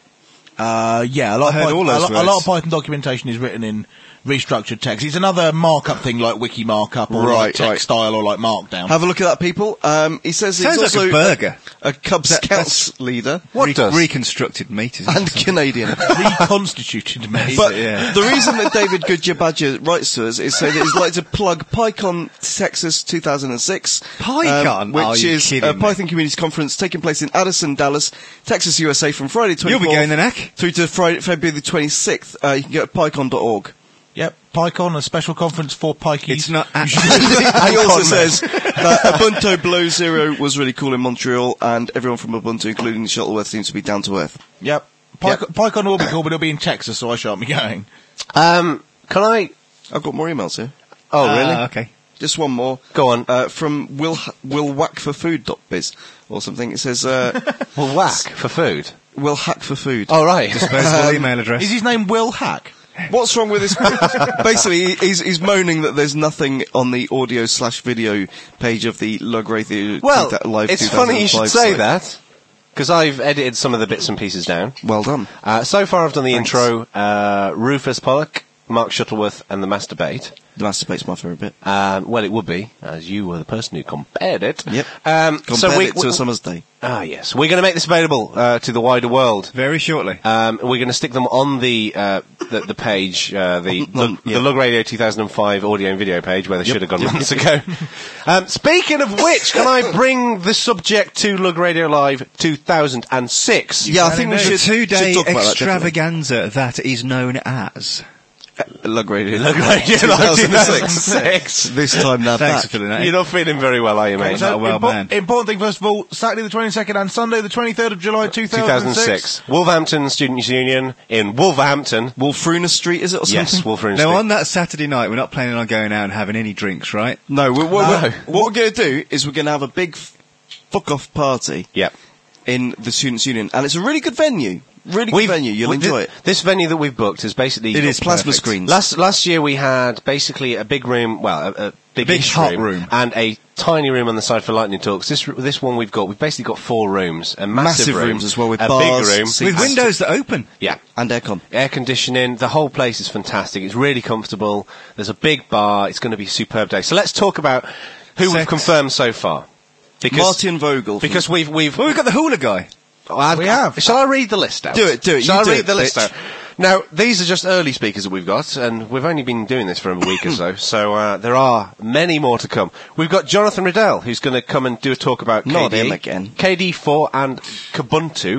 Uh, yeah, a lot, I of heard Python, all a, those lot, a words. lot of Python documentation is written in restructured text. It's another markup thing like wiki markup or Right, like text right. style or like markdown. Have a look at that, people. Um, he says Sounds he's like also a burger. a, a Cub That- Scouts leader What Re- does? Reconstructed meat, isn't and it? Canadian. Reconstituted me. But Yeah. the reason that David Goodyear Badger writes to us is so that he'd like to plug PyCon Texas two thousand six. PyCon? um, which Are you is kidding a me? Python Community Conference taking place in Addison, Dallas, Texas, U S A from Friday You'll twenty-fourth be going the neck. through to Friday, February the twenty-sixth. Uh, you can go to pycon dot org. Yep, PyCon, a special conference for Pikeys. It's not he actually. also says that Ubuntu Below Zero was really cool in Montreal, and everyone from Ubuntu, including Shuttleworth, seems to be down to earth. Yep. Yep. PyCon, PyCon will be cool, but it'll be in Texas, so I shan't be going. Um, can I... I've got more emails here. Oh, really? Ah, okay. Just one more. Go on. Uh, from Will Will Whack for Food dot biz or something. It says uh, Well, whack for food. Will Hack for Food. Oh, right. Disposable Um, email address. Is his name Will Hack? What's wrong with this? Basically, he's, he's moaning that there's nothing on the audio slash video page of the Lug Radio Well, Live it's funny you should say site. that, because I've edited some of the bits and pieces down. Well done. Uh, so far I've done the Thanks. intro, uh, Rufus Pollock, Mark Shuttleworth, and the Masturbate. The Masturbate's my favourite bit. Um, well, it would be, as you were the person who compared it. Yep. Um, Compared so we, it to we- a summer's day. Ah, yes. We're going to make this available uh, to the wider world. Very shortly. Um, we're going to stick them on the uh, the, the page, uh, the On- Lug, on- yeah. the Lug Radio two thousand five audio and video page, where they should have gone months ago. um, speaking of which, can I bring the subject to Lug Radio Live two thousand six? Yeah, I think we the should, two-day should talk about that, definitely. extravaganza that is known as. Lug Radio. Lug Radio Live two thousand six. This time now Thanks back. for filling that in. You're not feeling very well, are you, mate? not well, impo- man. important thing, first of all, Saturday the twenty-second and Sunday the twenty-third of July two two thousand thousand six. six. Wolverhampton Students' Union in Wolverhampton. Wolfruna Street, is it, or something? Yes, Wolverhampton Now, Street. on that Saturday night, we're not planning on going out and having any drinks, right? No, we're, we're, No. we're- what we're going to do is we're going to have a big f- fuck-off party Yep. in the Students' Union, and it's a really good venue. Really good venue. You'll we- enjoy thi- it. This venue that we've booked is basically It is plasma perfect. screens. Last last year we had basically a big room, well, a, a big, big hot room. and a tiny room on the side for lightning talks. This r- this one we've got, we've basically got four rooms, a massive, Massive room, rooms as well, with a bars, big room seats. With And- windows that open. yeah, and aircon. air conditioning. The whole place is fantastic. It's really comfortable. There's a big bar. It's going to be a superb day. So let's talk about who we've Sex. confirmed so far. Because Martin Vogel. from- because we've we've Well, we've got the hula guy. I've- We have. Shall I read the list out? Do it, do it, Shall you I do read it, the list bitch. out? Now, these are just early speakers that we've got, and we've only been doing this for a week or so, so uh, there are many more to come. We've got Jonathan Riddell, who's going to come and do a talk about Not K D E, him again. K D four and Kubuntu.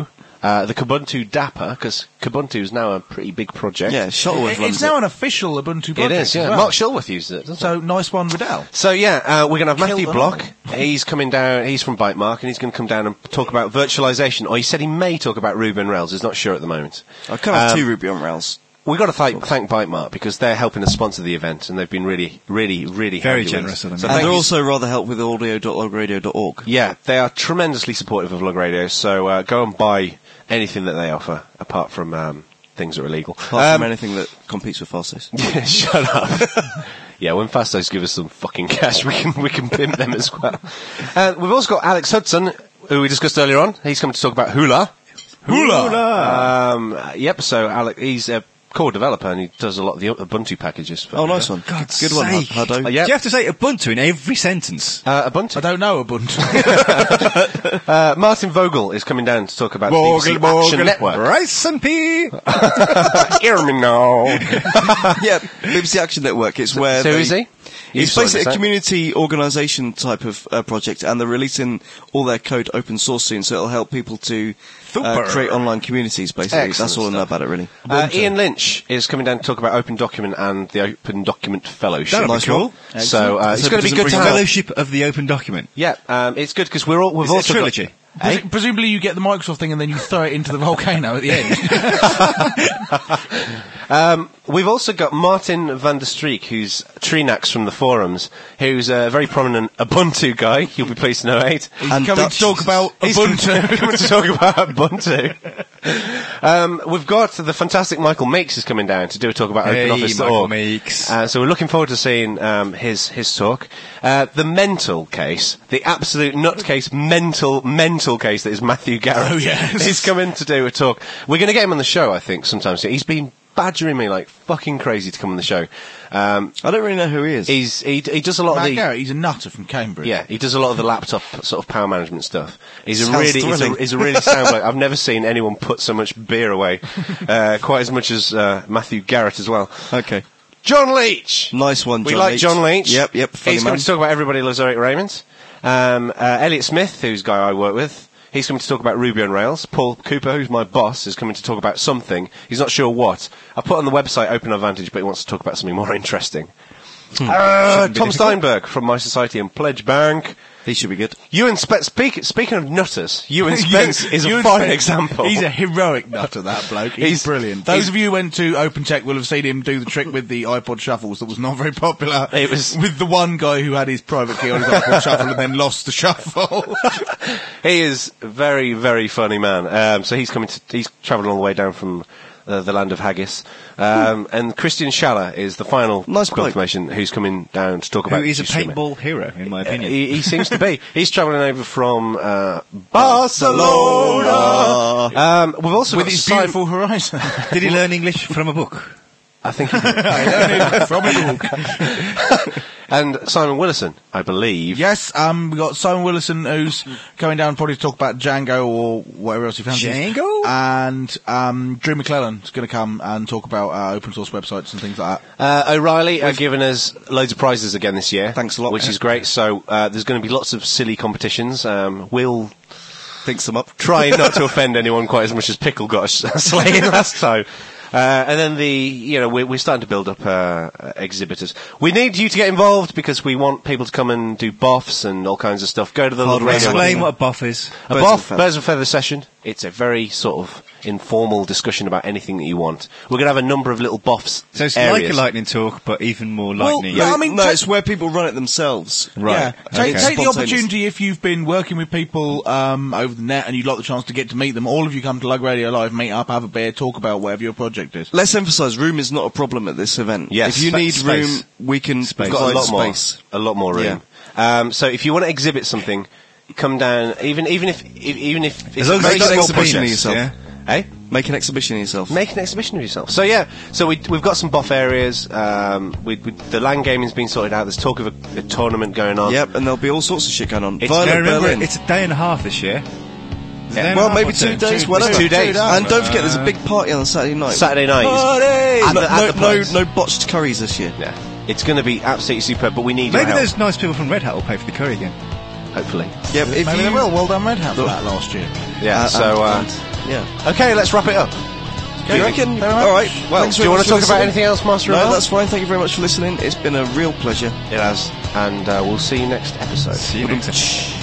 Uh, the Kubuntu Dapper, because Kubuntu is now a pretty big project. Yeah, Shuttleworth It- runs it's now it. an official Ubuntu project. It is, yeah. as well. Mark Shuttleworth uses it, doesn't So nice one, Riddell. So yeah, uh, we're going to have Matthew Killed Block. them He's coming down. He's from Bytemark, and he's going to come down and talk about virtualization. Or he said he may talk about Ruby on Rails. He's not sure at the moment. I kind of have Um, two Ruby on Rails. We've got to thank, thank Bytemark because they're helping us sponsor the event, and they've been really, really, really Very handy with generous us. of them. So And thank they're you. also rather help with audio dot log radio dot org. Yeah, they are tremendously supportive of Lug Radio. So uh, go and buy anything that they offer, apart from um, things that are illegal. Apart Um, from anything that competes with Fastos. Shut up. Yeah, when Fastos give us some fucking cash, we can we can pimp them as well. Uh, we've also got Alex Hudson, who we discussed earlier on. He's coming to talk about Hula. Hula. Um, yep. So Alex, he's a core developer and he does a lot of the Ubuntu packages. For Oh, nice one. God's Good one, sake. Huddo. Uh, yeah. Do you have to say Ubuntu in every sentence? Uh, Ubuntu. I don't know Ubuntu. Uh, Martin Vogel is coming down to talk about the B B C Action Network. Rice and pea. Hear me now. Yeah, B B C Action Network. It's where So they, is he? It's sorted basically this a out? community organisation type of uh, project, and they're releasing all their code open source soon, so it'll help people to uh, create online communities. Basically, Excellent that's all I know stuff. about it, really. Uh, Ian Lynch is coming down to talk about Open Document and the Open Document Fellowship. That'll be cool. So uh, Let's it's hope going it to be doesn't good bring to up- have. Fellowship of the Open Document. Yeah, um, it's good because we're all we've Is it a also got- trilogy? Eh? Presu- Presumably you get the Microsoft thing and then you throw it into the volcano at the end. Um, we've also got Martin van der Streek, who's Trinax from the forums, who's a very prominent Ubuntu guy. You'll be pleased to know, Eight. He's And coming Dutch- to talk about He's Ubuntu. coming to talk about Ubuntu. Um, we've got the fantastic Michael Meeks is coming down to do a talk about Hey, OpenOffice dot Michael org. Meeks. Uh, so we're looking forward to seeing um, his his talk. Uh, the mental case, the absolute nutcase, mental, mental case that is Matthew Garrett. Oh, yes. He's coming to do a talk. We're going to get him on the show, I think, sometime soon. He's been badgering me like fucking crazy to come on the show. Um, I don't really know who he is. he's he, he does a lot of Matt the Garrett, he's a nutter from Cambridge. yeah, he does a lot of the laptop sort of power management stuff. He's a Sounds really, he's a, thrilling. he's a really sound bloke. I've never seen anyone put so much beer away, uh, quite as much as uh, Matthew Garrett as well. Okay. John Leach. Nice one, We John like Leach. John Leach. Yep, yep. Funny He's man. coming to talk about Everybody Loves Eric Raymond. Um, uh, Elliot Smith, who's a guy I work with. He's coming to talk about Ruby on Rails. Paul Cooper, who's my boss, is coming to talk about something. He's not sure what. I put on the website Open Advantage, but he wants to talk about something more interesting. Uh, Tom Steinberg from My Society and Pledge Bank. He should be good. Ewan Spence, speak, speaking of nutters, Ewan Spence is a Ewan fine Spence, example. He's a heroic nutter, that bloke. He's, He's- brilliant. he's- Those of you who went to OpenTech will have seen him do the trick with the iPod shuffles that was not very popular. It was- with the one guy who had his private key on his iPod shuffle and then lost the shuffle. He is a very, very funny man. Um, so he's coming to, he's travelling all the way down from uh, the land of haggis. Um, and Christian Schaller is the final Nice bloke. confirmation who's coming down to talk Who about is a streaming. paintball hero, in my opinion. He, he seems to be. He's travelling over from uh, Barcelona. Um, we've also with got his Simon- beautiful horizon. Did he learn English from a book? I think he did. From a book. And Simon Willison, I believe. Yes, um, we got Simon Willison who's coming down probably to talk about Django or whatever else he fancies. Django? And um, Drew McClellan's going to come and talk about uh, open source websites and things like that. Uh, O'Reilly are giving us loads of prizes again this year. Thanks a lot. Which is great. So uh, there's going to be lots of silly competitions. Um, we'll Thinks them up. try not to offend anyone quite as much as Pickle got us slaying last time. Uh, and then the, you know, we're, we're starting to build up uh, uh, exhibitors. We need you to get involved because we want people to come and do boffs and all kinds of stuff. Go to the Hard Lug Radio. Explain what a buff is. A Birds boff, of Feather. Birds of Feather session. It's a very sort of informal discussion about anything that you want. We're going to have a number of little boffs. So it's areas. like a lightning talk, but even more Well, lightning. no, I mean, no, ta- it's where people run it themselves. Right. Yeah. Take, okay. take the Spontaneous. opportunity if you've been working with people um, over the net and you'd like the chance to get to meet them. All of you come to Lug Radio Live, meet up, have a beer, talk about whatever your project is. Let's emphasise, room is not a problem at this event. Yes, If you spa- need space. room, we can We've provide got a lot space. more, a lot more room. Um, so if you want to exhibit something, come down. Even even if, if even if As long as Make it's an got exhibition of penis, yourself. yeah? hey, Make an exhibition of yourself. make an exhibition of yourself. So yeah, so we we've got some buff areas. Um, we, we, the LAN gaming's been sorted out. There's talk of a, a tournament going on. Yep, and there'll be all sorts of shit going on. It's- Violent Now remember, Berlin. it's a day and a half this year. Is it a day and a well, half maybe or two days, Two- whatever. two days. And don't forget, there's a big party on Saturday night. Saturday night. Is, Party! At No, the- at no, the no, place. no botched curries this year. yeah, it's going to be absolutely superb. But we need Maybe your help, those nice people from Red Hat will pay for the curry again. hopefully. Yep, if Maybe you they will. Well done, Red Hat, for that last year. Yeah. Uh, so uh, and- Yeah. Okay, let's wrap it up. Do you reckon? All right. Well, do you want to talk about anything else, Master? No, Ravel? that's fine. Thank you very much for listening. It's been a real pleasure. It has, and uh, we'll see you next episode. See you next time.